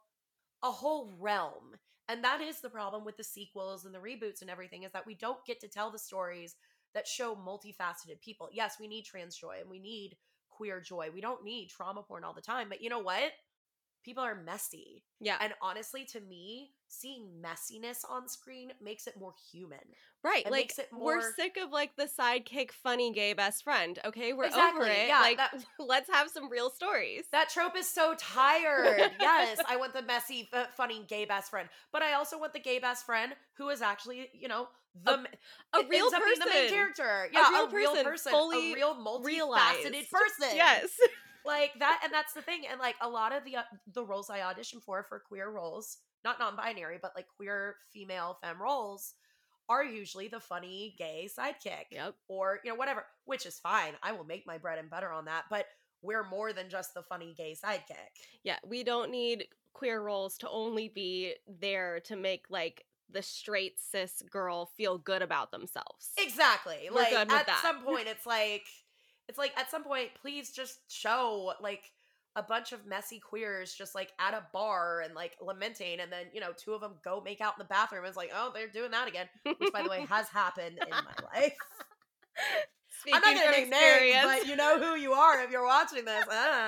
[SPEAKER 2] realm. And that is the problem with the sequels and the reboots and everything, is that we don't get to tell the stories that show multifaceted people. Yes, we need trans joy and we need queer joy. We don't need trauma porn all the time. But you know what? People are messy.
[SPEAKER 3] Yeah.
[SPEAKER 2] And honestly, to me, seeing messiness on screen makes it more human.
[SPEAKER 3] Right.
[SPEAKER 2] It
[SPEAKER 3] like,
[SPEAKER 2] makes it more...
[SPEAKER 3] we're sick of, like, the sidekick funny gay best friend. Okay? We're
[SPEAKER 2] exactly.
[SPEAKER 3] over it.
[SPEAKER 2] Yeah,
[SPEAKER 3] like, let's have some real stories.
[SPEAKER 2] That trope is so tired. Yes, I want the messy, funny gay best friend. But I also want the gay best friend who is actually, a
[SPEAKER 3] real person.
[SPEAKER 2] The main character. Yeah, a real person.
[SPEAKER 3] Fully
[SPEAKER 2] a real multifaceted person.
[SPEAKER 3] Yes.
[SPEAKER 2] Like that, and that's the thing. And like a lot of the roles I audition for queer roles, not non-binary, but like queer female femme roles, are usually the funny gay sidekick.
[SPEAKER 3] Yep.
[SPEAKER 2] Or, whatever, which is fine. I will make my bread and butter on that. But we're more than just the funny gay sidekick.
[SPEAKER 3] Yeah, we don't need queer roles to only be there to make, like, the straight cis girl feel good about themselves.
[SPEAKER 2] Exactly.
[SPEAKER 3] We're
[SPEAKER 2] like,
[SPEAKER 3] good with
[SPEAKER 2] at
[SPEAKER 3] that.
[SPEAKER 2] some point, it's like, at some point, please just show, like, a bunch of messy queers just, like, at a bar and, like, lamenting, and then, two of them go make out in the bathroom. It's like, oh, they're doing that again, which, by the way, has happened in my life.
[SPEAKER 3] Speaking
[SPEAKER 2] I'm not going to name names, but you know who you are if you're watching this.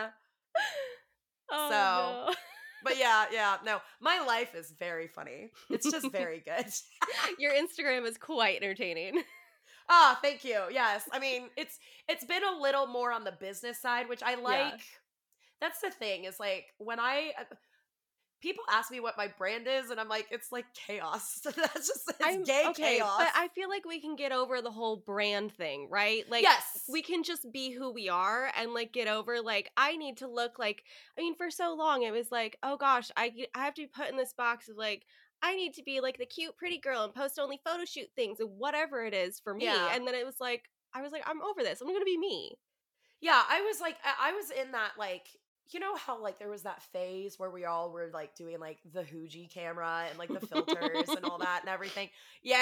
[SPEAKER 3] Oh,
[SPEAKER 2] so,
[SPEAKER 3] no.
[SPEAKER 2] But yeah, no, my life is very funny. It's just very good.
[SPEAKER 3] Your Instagram is quite entertaining.
[SPEAKER 2] Ah, thank you. Yes. I mean, it's been a little more on the business side, which I like.
[SPEAKER 3] Yeah.
[SPEAKER 2] That's the thing, is like, when people ask me what my brand is, and I'm like, it's like chaos. That's just, it's gay chaos.
[SPEAKER 3] But I feel like we can get over the whole brand thing, right? Like,
[SPEAKER 2] yes,
[SPEAKER 3] we can just be who we are and, like, get over, like, I need to look like, I mean, for so long it was like, oh gosh, I have to be put in this box of, like, I need to be like the cute pretty girl and post only photo shoot things and whatever it is for me.
[SPEAKER 2] Yeah.
[SPEAKER 3] And then it was like, I was like, I'm over this. I'm gonna be me.
[SPEAKER 2] Yeah, I was like, I was in that, like, how, like, there was that phase where we all were, like, doing, like, the Huji camera and, like, the filters and all that and everything. Yeah.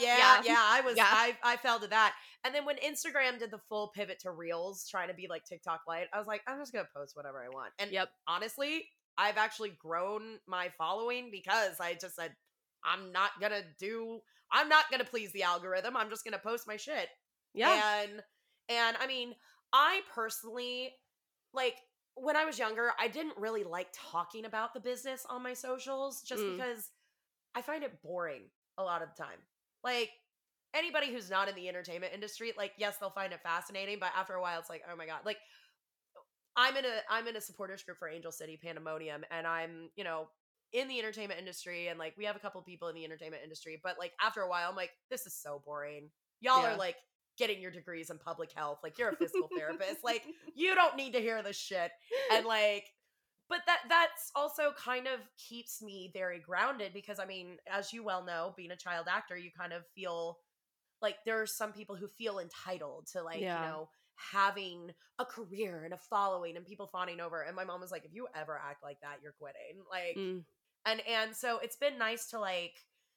[SPEAKER 2] I fell to that. And then when Instagram did the full pivot to Reels, trying to be like TikTok light, I was like, I'm just gonna post whatever I want. And honestly, I've actually grown my following because I just said, I'm not gonna please the algorithm. I'm just gonna post my shit.
[SPEAKER 3] Yeah.
[SPEAKER 2] And I mean, I personally, like, when I was younger, I didn't really like talking about the business on my socials just because I find it boring a lot of the time. Like, anybody who's not in the entertainment industry, like, yes, they'll find it fascinating, but after a while it's like, oh my God. Like, I'm in a supporters group for Angel City Pandemonium, and I'm, in the entertainment industry, and, like, we have a couple people in the entertainment industry, but, like, after a while I'm like, this is so boring. Y'all are, like, getting your degrees in public health. Like, you're a physical therapist. Like, you don't need to hear this shit. And, like, but that's also kind of keeps me very grounded because, I mean, as you well know, being a child actor, you kind of feel like there are some people who feel entitled to, like, having a career and a following and people fawning over. And my mom was like, if you ever act like that, you're quitting. Like, and so it's been nice to, like,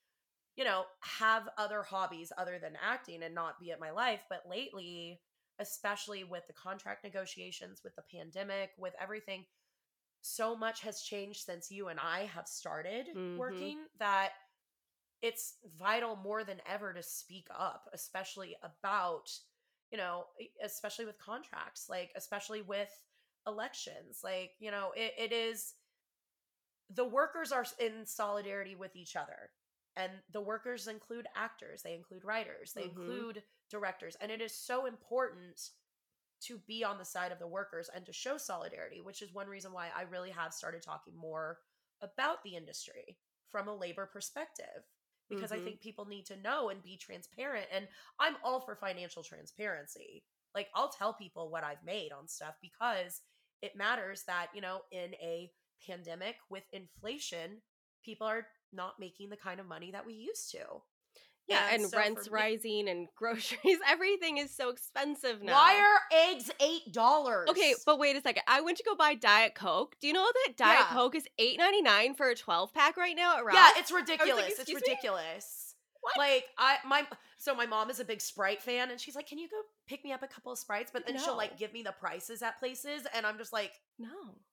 [SPEAKER 2] have other hobbies other than acting and not be at my life. But lately, especially with the contract negotiations, with the pandemic, with everything, so much has changed since you and I have started working that it's vital more than ever to speak up, especially about, especially with contracts, like, especially with elections. Like, it is, the workers are in solidarity with each other. And the workers include actors, they include writers, they include directors. And it is so important to be on the side of the workers and to show solidarity, which is one reason why I really have started talking more about the industry from a labor perspective. Because I think people need to know and be transparent. And I'm all for financial transparency. Like, I'll tell people what I've made on stuff because it matters that, in a pandemic with inflation, people are not making the kind of money that we used to.
[SPEAKER 3] Yeah, and so rents rising and groceries, everything is so expensive now.
[SPEAKER 2] Why are eggs $8?
[SPEAKER 3] Okay, but wait a second. I went to go buy Diet Coke. Do you know that Diet Coke is $8.99 for a 12-pack right now at Ralph's?
[SPEAKER 2] Yeah, it's ridiculous.
[SPEAKER 3] Like,
[SPEAKER 2] it's ridiculous.
[SPEAKER 3] What?
[SPEAKER 2] Like, my mom is a big Sprite fan, and she's like, can you go pick me up a couple of Sprites? But then she'll, like, give me the prices at places, and I'm just like,
[SPEAKER 3] no.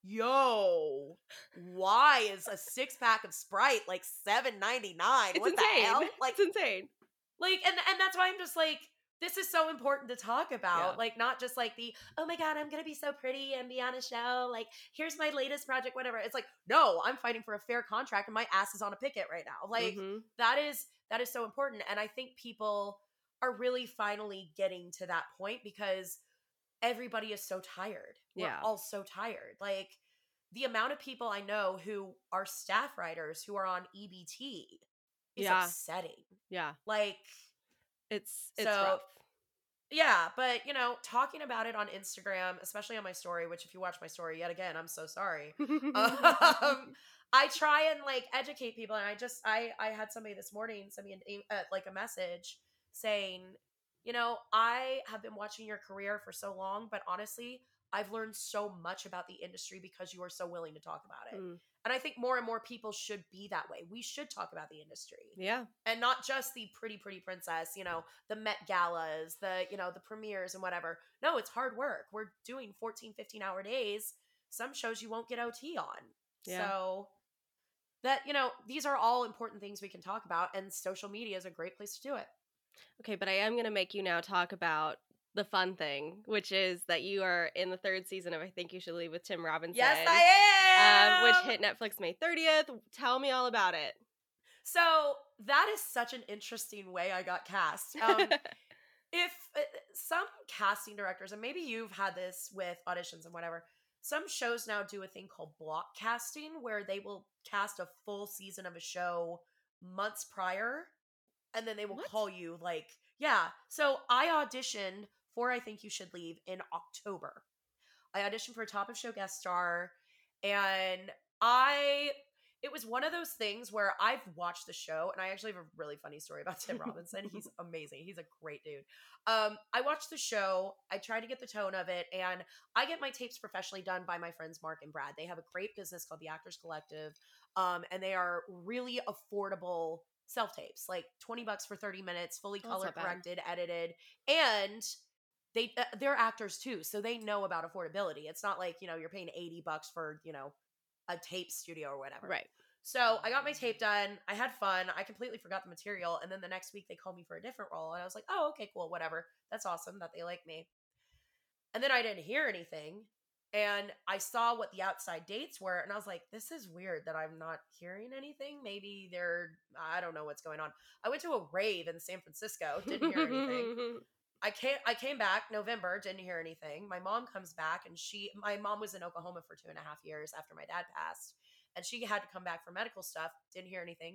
[SPEAKER 2] Yo, why is a 6-pack of Sprite like $7.99? What the hell? Like,
[SPEAKER 3] it's insane.
[SPEAKER 2] Like, and that's why I'm just like, this is so important to talk about. Like, not just like the, oh my God, I'm gonna be so pretty and be on a show. Like, here's my latest project, whatever. It's like, no, I'm fighting for a fair contract and my ass is on a picket right now. Like, that is so important. And I think people are really finally getting to that point because everybody is so tired. We're all so tired. Like, the amount of people I know who are staff writers who are on EBT is upsetting.
[SPEAKER 3] Yeah.
[SPEAKER 2] Like,
[SPEAKER 3] it's rough.
[SPEAKER 2] Yeah, but you know, talking about it on Instagram, especially on my story, which if you watch my story yet again, I'm so sorry. I try and like educate people, and I had somebody this morning send me like a message saying, you know, I have been watching your career for so long, but honestly, I've learned so much about the industry because you are so willing to talk about it. And I think more and more people should be that way. We should talk about the industry.
[SPEAKER 3] Yeah.
[SPEAKER 2] And not just the pretty, pretty princess, you know, the Met Galas, the, you know, the premieres and whatever. No, it's hard work. We're doing 14, 15-hour days. Some shows you won't get OT on.
[SPEAKER 3] Yeah.
[SPEAKER 2] So that, you know, these are all important things we can talk about, and social media is a great place to do it.
[SPEAKER 3] Okay, but I am going to make you now talk about the fun thing, which is that you are in the 3rd season of I Think You Should Leave with Tim Robinson.
[SPEAKER 2] Yes, I am!
[SPEAKER 3] Which hit Netflix May 30th. Tell me all about it.
[SPEAKER 2] So that is such an interesting way I got cast. If some casting directors, and maybe you've had this with auditions and whatever, some shows now do a thing called block casting where they will cast a full season of a show months prior, and then they will call you like, yeah. So I auditioned for I Think You Should Leave in October. I auditioned for a top of show guest star, and it was one of those things where I've watched the show, and I actually have a really funny story about Tim Robinson. He's amazing. He's a great dude. I watched the show. I tried to get the tone of it, and I get my tapes professionally done by my friends Mark and Brad. They have a great business called the Actors Collective, and they are really affordable self-tapes, like $20 for 30 minutes, fully color corrected, edited, and they're actors too, so they know about affordability. It's not like, you know, you're paying $80 for, you know, a tape studio or whatever.
[SPEAKER 3] Right.
[SPEAKER 2] So I got my tape done. I had fun. I completely forgot the material. And then the next week they called me for a different role. And I was like, oh, okay, cool, whatever. That's awesome that they like me. And then I didn't hear anything. And I saw what the outside dates were. And I was like, this is weird that I'm not hearing anything. Maybe I don't know what's going on. I went to a rave in San Francisco. Didn't hear anything. I came back November, didn't hear anything. My mom comes back, and my mom was in Oklahoma for 2.5 years after my dad passed, and she had to come back for medical stuff. Didn't hear anything.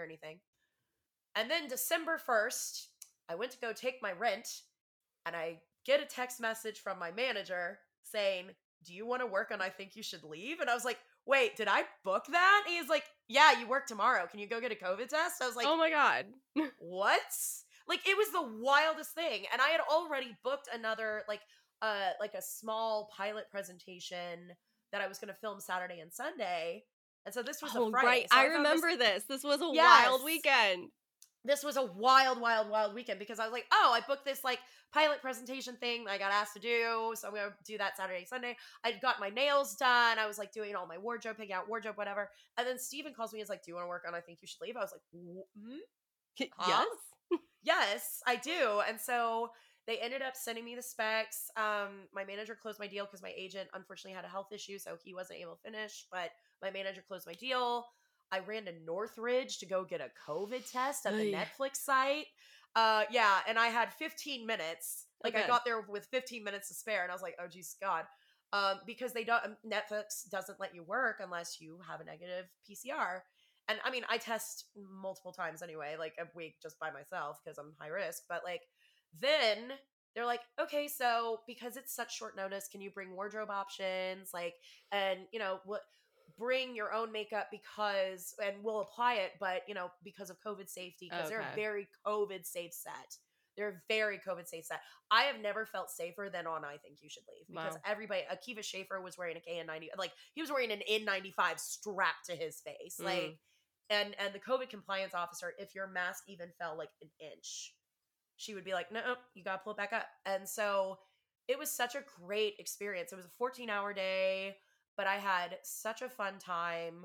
[SPEAKER 2] And then December 1st, I went to go take my rent, and I get a text message from my manager saying, do you want to work on I Think You Should Leave? And I was like, wait, did I book that? And he's like, yeah, you work tomorrow. Can you go get a COVID test? I was like,
[SPEAKER 3] oh my God.
[SPEAKER 2] What? Like, it was the wildest thing. And I had already booked another, like a small pilot presentation that I was going to film Saturday and Sunday. And so this was a Friday.
[SPEAKER 3] Right.
[SPEAKER 2] So
[SPEAKER 3] I remember this. This was a wild weekend.
[SPEAKER 2] This was a wild, wild, wild weekend because I was like, oh, I booked this like pilot presentation thing I got asked to do. So I'm going to do that Saturday, Sunday. I got my nails done. I was like doing all my wardrobe, picking out wardrobe, whatever. And then Steven calls me and is like, do you want to work on I Think You Should Leave? I was like, huh?
[SPEAKER 3] Yes.
[SPEAKER 2] Yes, I do. And so they ended up sending me the specs. My manager closed my deal because my agent unfortunately had a health issue, so he wasn't able to finish, but my manager closed my deal. I ran to Northridge to go get a COVID test at the Netflix site. Yeah, and I had 15 minutes. Like, I got there with 15 minutes to spare, and I was like, oh, geez, God. Because Netflix doesn't let you work unless you have a negative PCR. And I mean, I test multiple times anyway, like a week just by myself because I'm high risk. But like, then they're like, okay, so because it's such short notice, can you bring wardrobe options? Like, and you know, bring your own makeup and we'll apply it, but you know, because of COVID safety, because they're a very COVID safe set. They're very COVID safe set. I have never felt safer than on I Think You Should Leave because everybody, Akiva Schaffer was wearing a KN90, like he was wearing an N95 strapped to his face, like. And the COVID compliance officer, if your mask even fell like an inch, she would be like, no, you got to pull it back up. And so it was such a great experience. It was a 14-hour day, but I had such a fun time.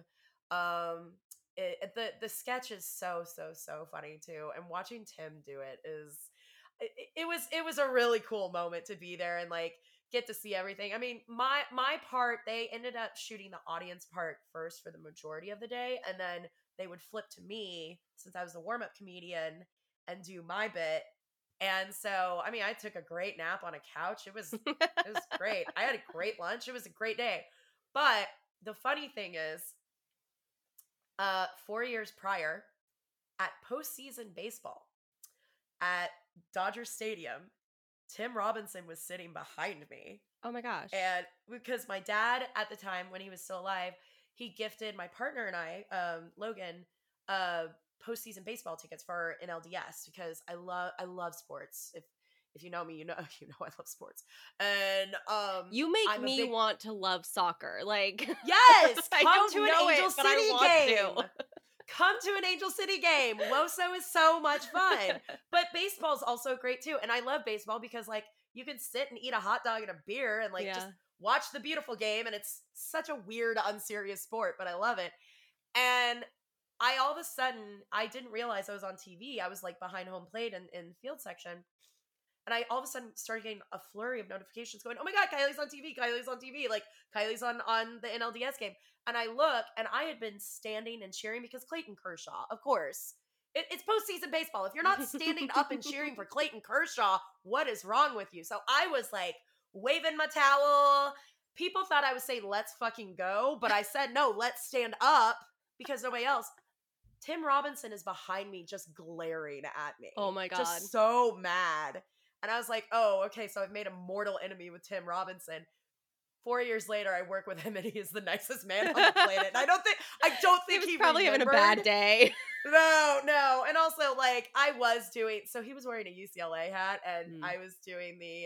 [SPEAKER 2] The sketch is so funny too. And watching Tim do it was a really cool moment to be there and like get to see everything. I mean, my part, they ended up shooting the audience part first for the majority of the day, and then they would flip to me since I was the warm-up comedian and do my bit. And so, I mean, I took a great nap on a couch. It was great. I had a great lunch. It was a great day. But the funny thing is, 4 years prior, at postseason baseball at Dodger Stadium, Tim Robinson was sitting behind me.
[SPEAKER 3] Oh my gosh.
[SPEAKER 2] And because my dad at the time, when he was still alive, he gifted my partner and I, Logan, postseason baseball tickets for an LDS because I love sports. If you know me, you know I love sports. And
[SPEAKER 3] you make me want to love soccer. Like,
[SPEAKER 2] yes,
[SPEAKER 3] I
[SPEAKER 2] come
[SPEAKER 3] don't
[SPEAKER 2] to an
[SPEAKER 3] know
[SPEAKER 2] Angel
[SPEAKER 3] it, but
[SPEAKER 2] City
[SPEAKER 3] I want
[SPEAKER 2] game. Come to an Angel City game. WOSO is so much fun. But baseball's also great too. And I love baseball because like you can sit and eat a hot dog and a beer and like just watch the beautiful game. And it's such a weird, unserious sport, but I love it. And I all of a sudden, I didn't realize I was on TV. I was like behind home plate in field section. And I all of a sudden started getting a flurry of notifications going, oh my God, Kylie's on TV. Kylie's on TV. Like Kylie's on the NLDS game. And I look and I had been standing and cheering because Clayton Kershaw, of course. It's postseason baseball. If you're not standing up and cheering for Clayton Kershaw, what is wrong with you? So I was like waving my towel. People thought I was saying, let's fucking go. But I said, no, let's stand up because nobody else. Tim Robinson is behind me just glaring at me.
[SPEAKER 3] Oh my God.
[SPEAKER 2] Just so mad. And I was like, oh, okay, so I've made a mortal enemy with Tim Robinson. 4 years later, I work with him and he is the nicest man on the planet. And I don't think
[SPEAKER 3] he was probably having a bad day.
[SPEAKER 2] No. And also, like, I was he was wearing a UCLA hat and I was doing the,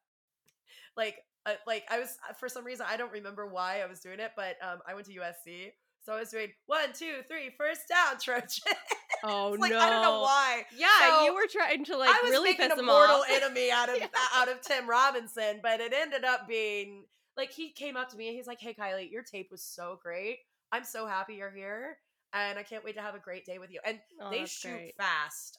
[SPEAKER 2] I was, for some reason, I don't remember why I was doing it, but I went to USC. So I was doing 1, 2, 3, first down, Trojan.
[SPEAKER 3] Oh
[SPEAKER 2] no! I don't know why.
[SPEAKER 3] Yeah,
[SPEAKER 2] so
[SPEAKER 3] you were trying to like really piss him off.
[SPEAKER 2] I was making a mortal enemy out of Tim Robinson, but it ended up being like he came up to me and he's like, "Hey, Kylie, your tape was so great. I'm so happy you're here, and I can't wait to have a great day with you." And they shoot great. Fast.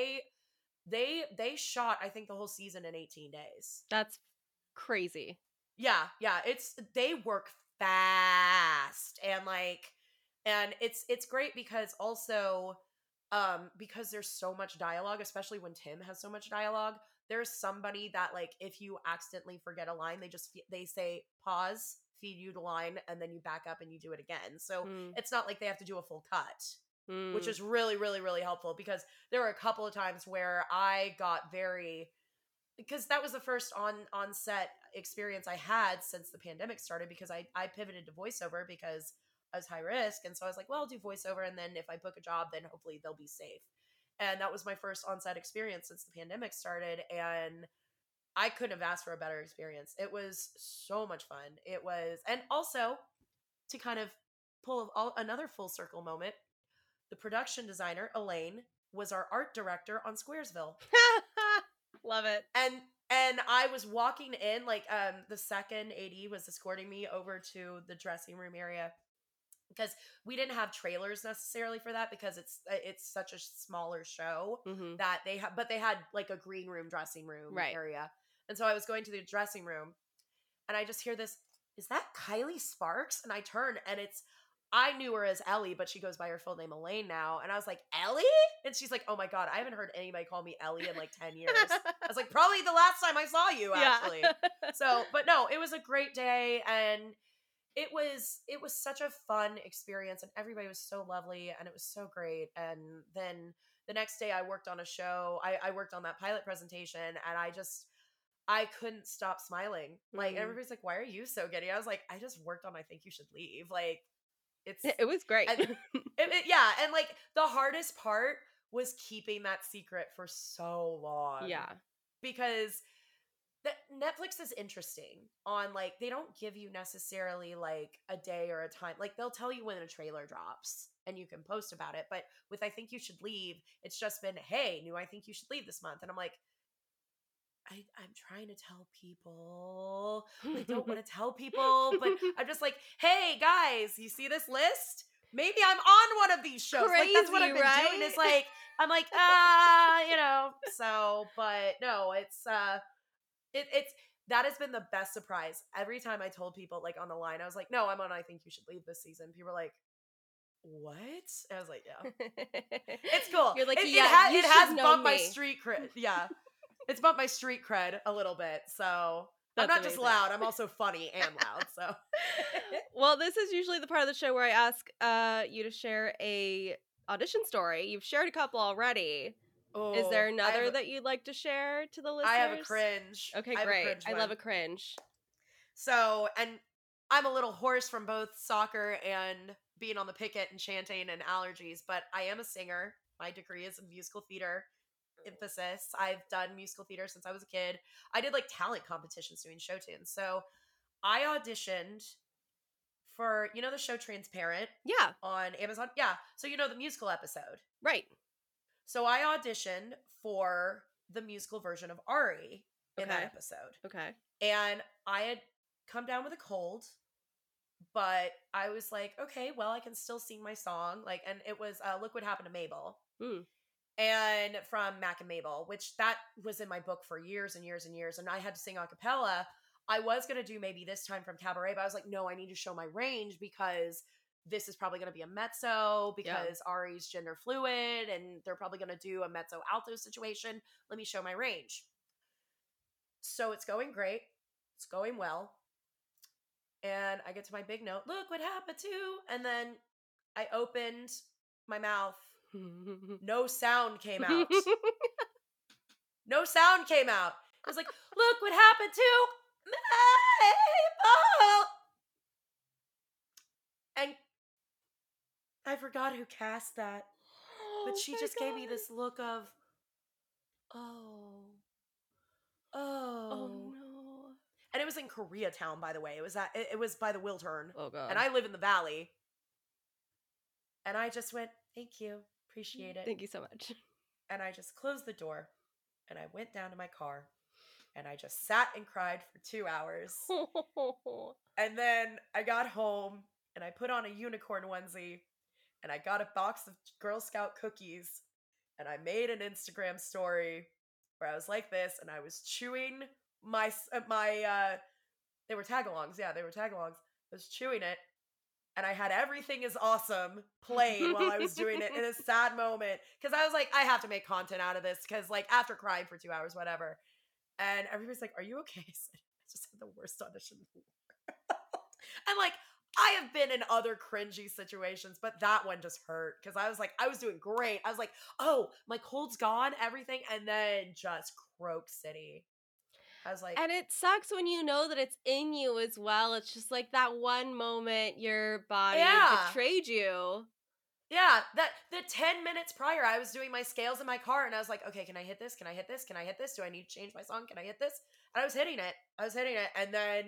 [SPEAKER 2] They shot I think the whole season in 18 days.
[SPEAKER 3] That's crazy.
[SPEAKER 2] Yeah. They work fast and it's great because also because there's so much dialogue, especially when Tim has so much dialogue, there's somebody that like if you accidentally forget a line, they say pause, feed you the line, and then you back up and you do it again. So it's not like they have to do a full cut, which is really, really, really helpful because there were a couple of times where I got because that was the first on set experience I had since the pandemic started because I pivoted to voiceover because I was high risk. And so I was like, well, I'll do voiceover. And then if I book a job, then hopefully they'll be safe. And that was my first on-set experience since the pandemic started. And I couldn't have asked for a better experience. It was so much fun. It was, and also to kind of pull another full circle moment, the production designer, Elaine, was our art director on Squaresville.
[SPEAKER 3] Love it.
[SPEAKER 2] And I was walking in, like, the second AD was escorting me over to the dressing room area because we didn't have trailers necessarily for that because it's such a smaller show that they had like a green room, dressing room area. And so I was going to the dressing room and I just hear this, is that Kylie Sparks? And I turn and I knew her as Ellie, but she goes by her full name Elaine now. And I was like, Ellie? And she's like, oh my God, I haven't heard anybody call me Ellie in like 10 years. I was like, probably the last time I saw you, actually. Yeah. So, but no, it was a great day. And it was such a fun experience. And everybody was so lovely. And it was so great. And then the next day I worked on a show. I worked on that pilot presentation. And I couldn't stop smiling. Like, everybody's like, why are you so giddy? I was like, I just worked on I Think You Should Leave. Like,
[SPEAKER 3] it was great.
[SPEAKER 2] Yeah. And like the hardest part was keeping that secret for so long.
[SPEAKER 3] Yeah.
[SPEAKER 2] Because Netflix is interesting on like, they don't give you necessarily like a day or a time. Like they'll tell you when a trailer drops and you can post about it. But with I Think You Should Leave, it's just been, hey, new I Think You Should Leave this month. And I'm like, I'm trying to tell people. I don't want to tell people, but I'm just like, hey guys, you see this list? Maybe I'm on one of these shows.
[SPEAKER 3] Crazy,
[SPEAKER 2] like that's what I've been doing. Is like I'm like, So, but no, it's that has been the best surprise. Every time I told people like on the line, I was like, no, I'm on I Think You Should Leave this season. People were like, what? And I was like, yeah, it's cool.
[SPEAKER 3] You're like,
[SPEAKER 2] it has bumped my street cred. Yeah. It's bumped my street cred a little bit, so I'm not just loud, I'm also funny and loud, so.
[SPEAKER 3] Well, this is usually the part of the show where I ask you to share a audition story. You've shared a couple already, Is there another that you'd like to share to the listeners?
[SPEAKER 2] I have a cringe.
[SPEAKER 3] Okay, great. I love a cringe.
[SPEAKER 2] So, and I'm a little hoarse from both soccer and being on the picket and chanting and allergies, but I am a singer. My degree is in musical theater emphasis. I've done musical theater since I was a kid. I did like talent competitions doing show tunes. So I auditioned for, you know, the show Transparent?
[SPEAKER 3] Yeah.
[SPEAKER 2] On Amazon? Yeah. So, you know, the musical episode.
[SPEAKER 3] Right.
[SPEAKER 2] So I auditioned for the musical version of Ari in that episode.
[SPEAKER 3] Okay.
[SPEAKER 2] And I had come down with a cold, but I was like, okay, well, I can still sing my song. Like, and it was Look What Happened to Mabel. And from Mac and Mabel, which that was in my book for years and years and years. And I had to sing a cappella. I was going to do maybe this time from Cabaret, but I was like, no, I need to show my range because this is probably going to be a mezzo because Ari's gender fluid and they're probably going to do a mezzo alto situation. Let me show my range. So it's going great. It's going well. And I get to my big note, look what happened to, and then I opened my mouth. No sound came out. No sound came out. I was like, look what happened to Mabel. And I forgot who cast that. But she just gave me this look of, oh no. And it was in Koreatown, by the way. It was by the Wiltern.
[SPEAKER 3] Oh god.
[SPEAKER 2] And I live in the Valley. And I just went, thank you. Appreciate it.
[SPEAKER 3] Thank you so much.
[SPEAKER 2] And I just closed the door and I went down to my car and I just sat and cried for 2 hours. And then I got home and I put on a unicorn onesie and I got a box of Girl Scout cookies and I made an Instagram story where I was like this and I was chewing they were tag-alongs. Yeah, they were tag-alongs. I was chewing it. And I had Everything Is Awesome playing while I was doing it in a sad moment. Because I was like, I have to make content out of this. Because, like, after crying for 2 hours, whatever. And everybody's like, are you okay? I just had the worst audition in the world. And, like, I have been in other cringy situations, but that one just hurt. Because I was like, I was doing great. I was like, oh, my cold's gone, everything. And then just Croak City. I was like,
[SPEAKER 3] and it sucks when you know that it's in you as well. It's just like that one moment your body betrayed you.
[SPEAKER 2] Yeah, the 10 minutes prior, I was doing my scales in my car, and I was like, okay, can I hit this? Can I hit this? Can I hit this? Do I need to change my song? Can I hit this? And I was hitting it, and then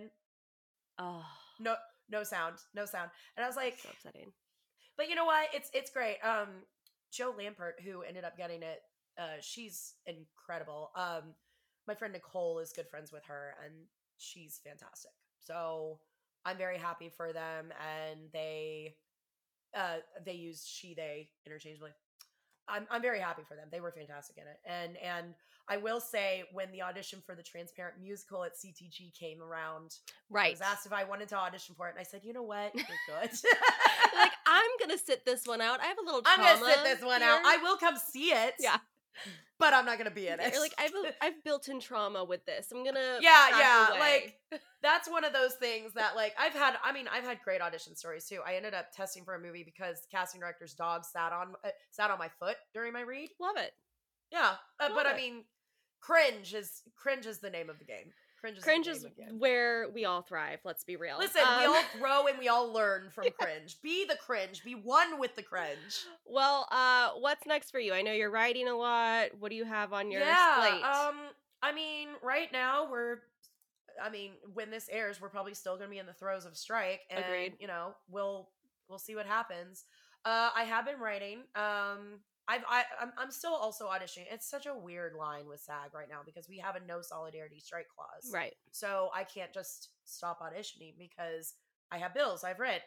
[SPEAKER 2] no sound. And I was like,
[SPEAKER 3] so upsetting.
[SPEAKER 2] But you know what? It's great. Joe Lampert, who ended up getting it, she's incredible. My friend Nicole is good friends with her, and she's fantastic. So I'm very happy for them, and they use she, they interchangeably. I'm very happy for them. They were fantastic in it. And I will say, when the audition for the Transparent musical at CTG came around, I was asked if I wanted to audition for it, and I said, you know what? You're good.
[SPEAKER 3] Like, I'm going to sit this one out. I have a little trauma.
[SPEAKER 2] I'm going to sit this one out. I will come see it.
[SPEAKER 3] Yeah.
[SPEAKER 2] But I'm not going to be in it.
[SPEAKER 3] You're like, I've built-in trauma with this. I'm going to
[SPEAKER 2] Yeah. Like, that's one of those things that, like, I've had great audition stories too. I ended up testing for a movie because the casting director's dog sat on my foot during my read.
[SPEAKER 3] Love it.
[SPEAKER 2] Yeah. But I mean, cringe is the name of the game. Cringe is
[SPEAKER 3] where we all thrive. Let's be real.
[SPEAKER 2] Listen, we all grow and we all learn from cringe. Be the cringe. Be one with the cringe.
[SPEAKER 3] Well, what's next for you? I know you're writing a lot. What do you have on your slate?
[SPEAKER 2] I mean, right now when this airs, we're probably still going to be in the throes of strike, and
[SPEAKER 3] agreed.
[SPEAKER 2] You know, we'll see what happens. I have been writing. I'm still also auditioning. It's such a weird line with SAG right now because we have a no solidarity strike clause.
[SPEAKER 3] Right.
[SPEAKER 2] So I can't just stop auditioning because I have bills I've read.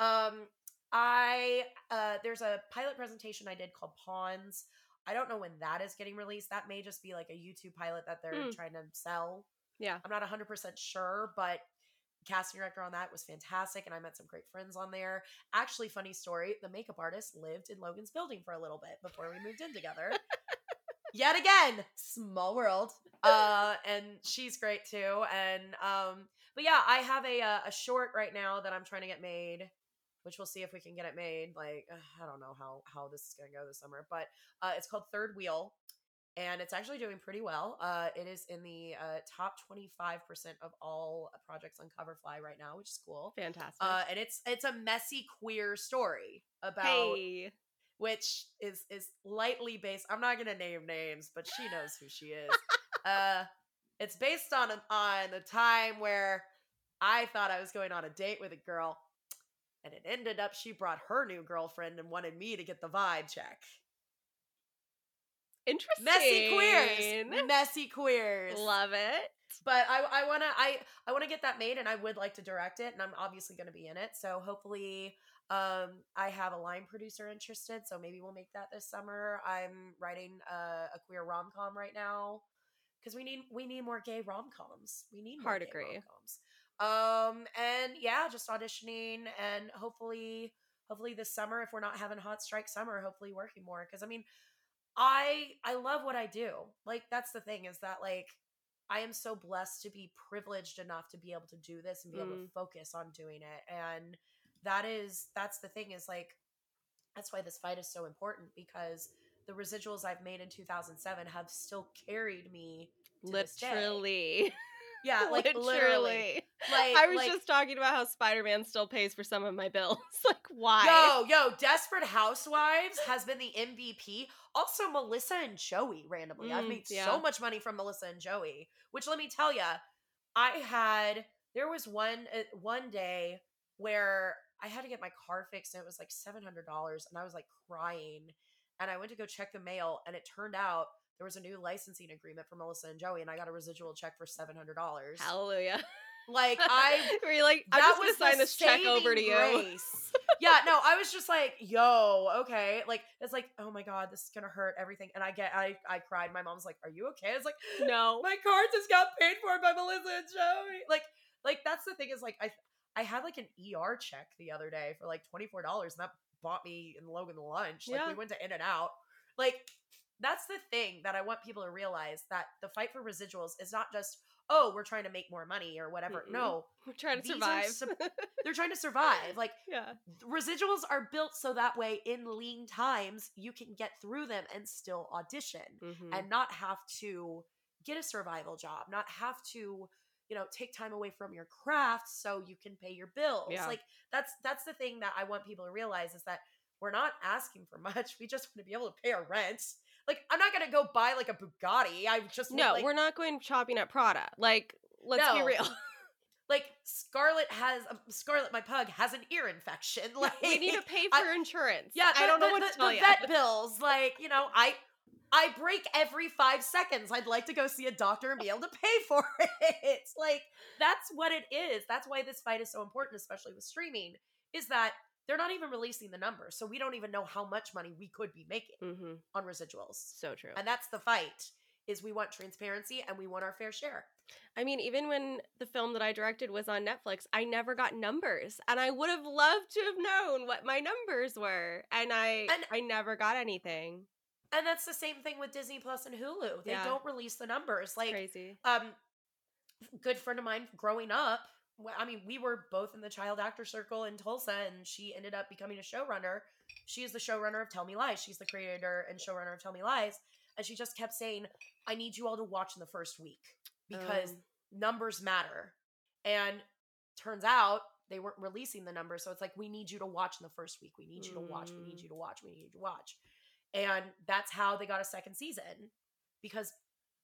[SPEAKER 2] There's a pilot presentation I did called Pawns. I don't know when that is getting released. That may just be like a YouTube pilot that they're trying to sell.
[SPEAKER 3] Yeah.
[SPEAKER 2] I'm not 100% sure, but casting director on that was fantastic, and I met some great friends on there. Actually, funny story, the makeup artist lived in Logan's building for a little bit before we moved in together. Yet again, small world. And she's great too. And but yeah, I have a short right now that I'm trying to get made, which we'll see if we can get it made. Like, I don't know how this is gonna go this summer, but it's called Third Wheel, and it's actually doing pretty well. It is in the top 25% of all projects on Coverfly right now, which is cool.
[SPEAKER 3] Fantastic.
[SPEAKER 2] And it's a messy queer story about, which is lightly based. I'm not gonna name names, but she knows who she is. It's based on the time where I thought I was going on a date with a girl, and it ended up she brought her new girlfriend and wanted me to get the vibe check.
[SPEAKER 3] Interesting.
[SPEAKER 2] Messy queers.
[SPEAKER 3] Love it.
[SPEAKER 2] But I wanna get that made, and I would like to direct it, and I'm obviously gonna be in it. So hopefully, I have a line producer interested. So maybe we'll make that this summer. I'm writing a queer rom-com right now because we need more gay rom-coms. We need more
[SPEAKER 3] Hard
[SPEAKER 2] gay
[SPEAKER 3] agree.
[SPEAKER 2] rom-coms. And yeah, just auditioning, and hopefully this summer, if we're not having hot strike summer, hopefully working more. Because I mean, I love what I do. Like, that's the thing, is that, like, I am so blessed to be privileged enough to be able to do this and be able to focus on doing it. And that's the thing, is like, that's why this fight is so important, because the residuals I've made in 2007 have still carried me to
[SPEAKER 3] literally.
[SPEAKER 2] This day. Yeah, like literally. Like,
[SPEAKER 3] I was just talking about how Spider-Man still pays for some of my bills. Like, why?
[SPEAKER 2] Yo, Desperate Housewives has been the MVP. Also, Melissa and Joey, randomly. I've made so much money from Melissa and Joey, which, let me tell ya, there was one day where I had to get my car fixed, and it was like $700, and I was like crying, and I went to go check the mail, and it turned out there was a new licensing agreement for Melissa and Joey, and I got a residual check for $700.
[SPEAKER 3] Hallelujah.
[SPEAKER 2] Like,
[SPEAKER 3] were you like, I'm just gonna sign this check over to you?
[SPEAKER 2] Yeah, no, I was just like, yo, okay. Like, it's like, oh my God, this is gonna hurt everything. And I cried. My mom's like, are you okay? I was like,
[SPEAKER 3] no,
[SPEAKER 2] my car just got paid for by Melissa and Joey. Like that's the thing, is like, I had like an ER check the other day for like $24, and that bought me and Logan lunch. Like, we went to In-N-Out. Like, that's the thing that I want people to realize, that the fight for residuals is not just, oh, we're trying to make more money or whatever. No,
[SPEAKER 3] we're trying to survive.
[SPEAKER 2] They're trying to survive. Like, residuals are built so that way in lean times you can get through them and still audition and not have to get a survival job, not have to, take time away from your craft so you can pay your bills.
[SPEAKER 3] Yeah.
[SPEAKER 2] Like, that's the thing that I want people to realize, is that we're not asking for much. We just want to be able to pay our rent. Like, I'm not going to go buy like a Bugatti.
[SPEAKER 3] We're not going shopping at Prada. Like, let's be real.
[SPEAKER 2] Like, Scarlett, my pug, has an ear infection. Like,
[SPEAKER 3] we need to pay for insurance.
[SPEAKER 2] Yeah,
[SPEAKER 3] I don't know what to tell you.
[SPEAKER 2] The vet bills, like, I break every 5 seconds. I'd like to go see a doctor and be able to pay for it. Like, that's what it is. That's why this fight is so important, especially with streaming, is that they're not even releasing the numbers. So we don't even know how much money we could be making on residuals.
[SPEAKER 3] So true.
[SPEAKER 2] And that's the fight, is we want transparency and we want our fair share.
[SPEAKER 3] I mean, even when the film that I directed was on Netflix, I never got numbers. And I would have loved to have known what my numbers were. And I never got anything.
[SPEAKER 2] And that's the same thing with Disney Plus and Hulu. They don't release the numbers. Like,
[SPEAKER 3] crazy.
[SPEAKER 2] Good friend of mine growing up, I mean, we were both in the child actor circle in Tulsa, and she ended up becoming a showrunner. She is the showrunner of Tell Me Lies. She's the creator and showrunner of Tell Me Lies. And she just kept saying, I need you all to watch in the first week because numbers matter. And turns out they weren't releasing the numbers. So it's like, we need you to watch in the first week. We need you to watch. We need you to watch. We need you to watch. And that's how they got a second season, because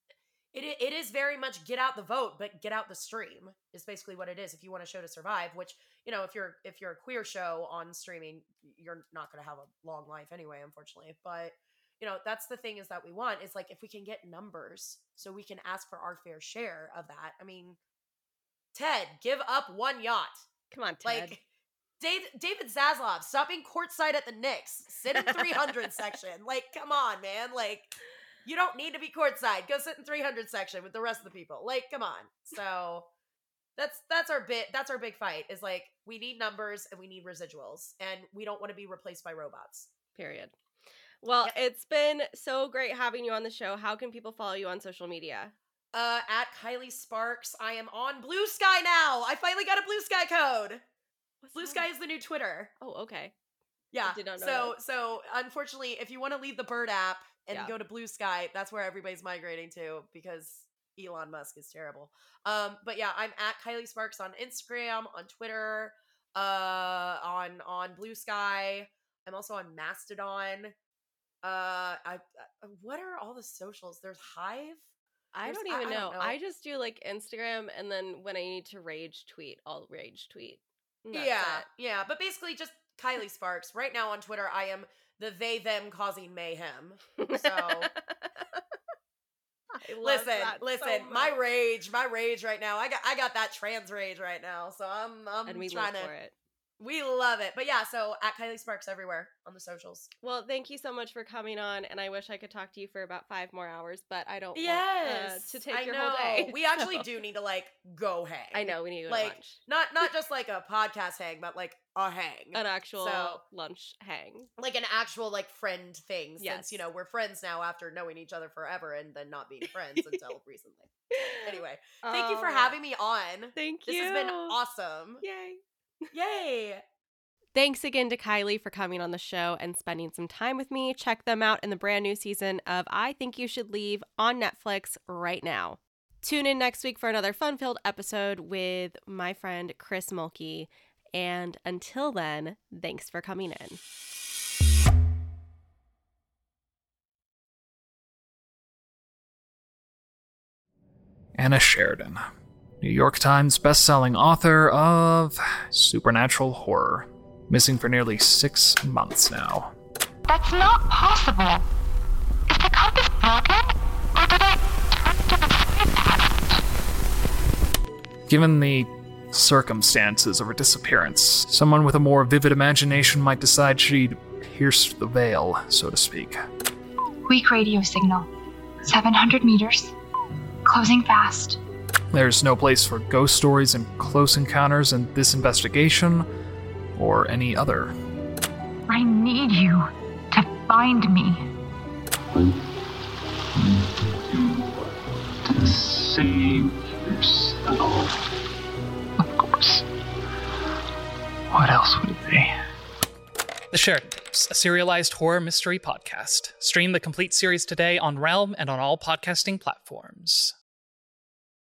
[SPEAKER 2] it is very much get out the vote, but get out the stream is basically what it is. If you want a show to survive, which, if you're a queer show on streaming, you're not going to have a long life anyway, unfortunately. But, that's the thing, is that we want is, like, if we can get numbers so we can ask for our fair share of that. I mean, Ted, give up one yacht.
[SPEAKER 3] Come on, Ted.
[SPEAKER 2] Like, David Zaslav, stop being courtside at the Knicks. Sit in 300 section. Like, come on, man. Like, you don't need to be courtside. Go sit in 300 section with the rest of the people. Like, come on. So that's our big fight, is like, we need numbers and we need residuals, and we don't want to be replaced by robots.
[SPEAKER 3] Period. Well, It's been so great having you on the show. How can people follow you on social media?
[SPEAKER 2] At Kylie Sparks. I am on Blue Sky now. I finally got a Blue Sky code. Blue Sky is the new Twitter.
[SPEAKER 3] Oh, okay.
[SPEAKER 2] Yeah.
[SPEAKER 3] I did not know
[SPEAKER 2] so unfortunately, if you want to leave the Bird app and go to Blue Sky. That's where everybody's migrating to because Elon Musk is terrible. But yeah, I'm at Kylie Sparks on Instagram, on Twitter, on Blue Sky. I'm also on Mastodon. What are all the socials? There's Hive.
[SPEAKER 3] I don't even know. I just do like Instagram, and then when I need to rage tweet, I'll rage tweet.
[SPEAKER 2] Yeah. But basically, just Kylie Sparks. Right now on Twitter, I am the they them causing mayhem. So listen. So my rage right now. I got that trans rage right now. So I'm
[SPEAKER 3] and we
[SPEAKER 2] trying
[SPEAKER 3] live
[SPEAKER 2] to.
[SPEAKER 3] For it.
[SPEAKER 2] We love it. But yeah, so at Kylie Sparks everywhere on the socials.
[SPEAKER 3] Well, thank you so much for coming on, and I wish I could talk to you for about 5 more hours, but I don't want to take your whole day.
[SPEAKER 2] We actually do need to like go hang.
[SPEAKER 3] I know, we need to go
[SPEAKER 2] like
[SPEAKER 3] lunch.
[SPEAKER 2] Not just like a podcast hang, but like a hang.
[SPEAKER 3] An actual lunch hang.
[SPEAKER 2] Like an actual like friend thing, since we're friends now after knowing each other forever and then not being friends until recently. Anyway, thank you for having me on.
[SPEAKER 3] Thank you.
[SPEAKER 2] This has been awesome. Yay.
[SPEAKER 3] Thanks again to Kylie for coming on the show and spending some time with me. Check them out in the brand new season of I Think You Should Leave on Netflix right now. Tune in next week for another fun-filled episode with my friend Chris Mulkey. And until then, thanks for coming in.
[SPEAKER 5] Anna Sheridan, New York Times bestselling author of supernatural horror, missing for nearly 6 months now.
[SPEAKER 6] That's not possible. Is the compass broken, or did I turn to the sleep pattern?
[SPEAKER 5] Given the circumstances of her disappearance, someone with a more vivid imagination might decide she'd pierce the veil, so to speak.
[SPEAKER 6] Weak radio signal. 700 meters. Closing fast.
[SPEAKER 5] There's no place for ghost stories and close encounters in this investigation, or any other.
[SPEAKER 6] I need you to find me.
[SPEAKER 7] To save yourself. Of course. What else would it be?
[SPEAKER 8] The Sheridan Tapes, a serialized horror mystery podcast. Stream the complete series today on Realm and on all podcasting platforms.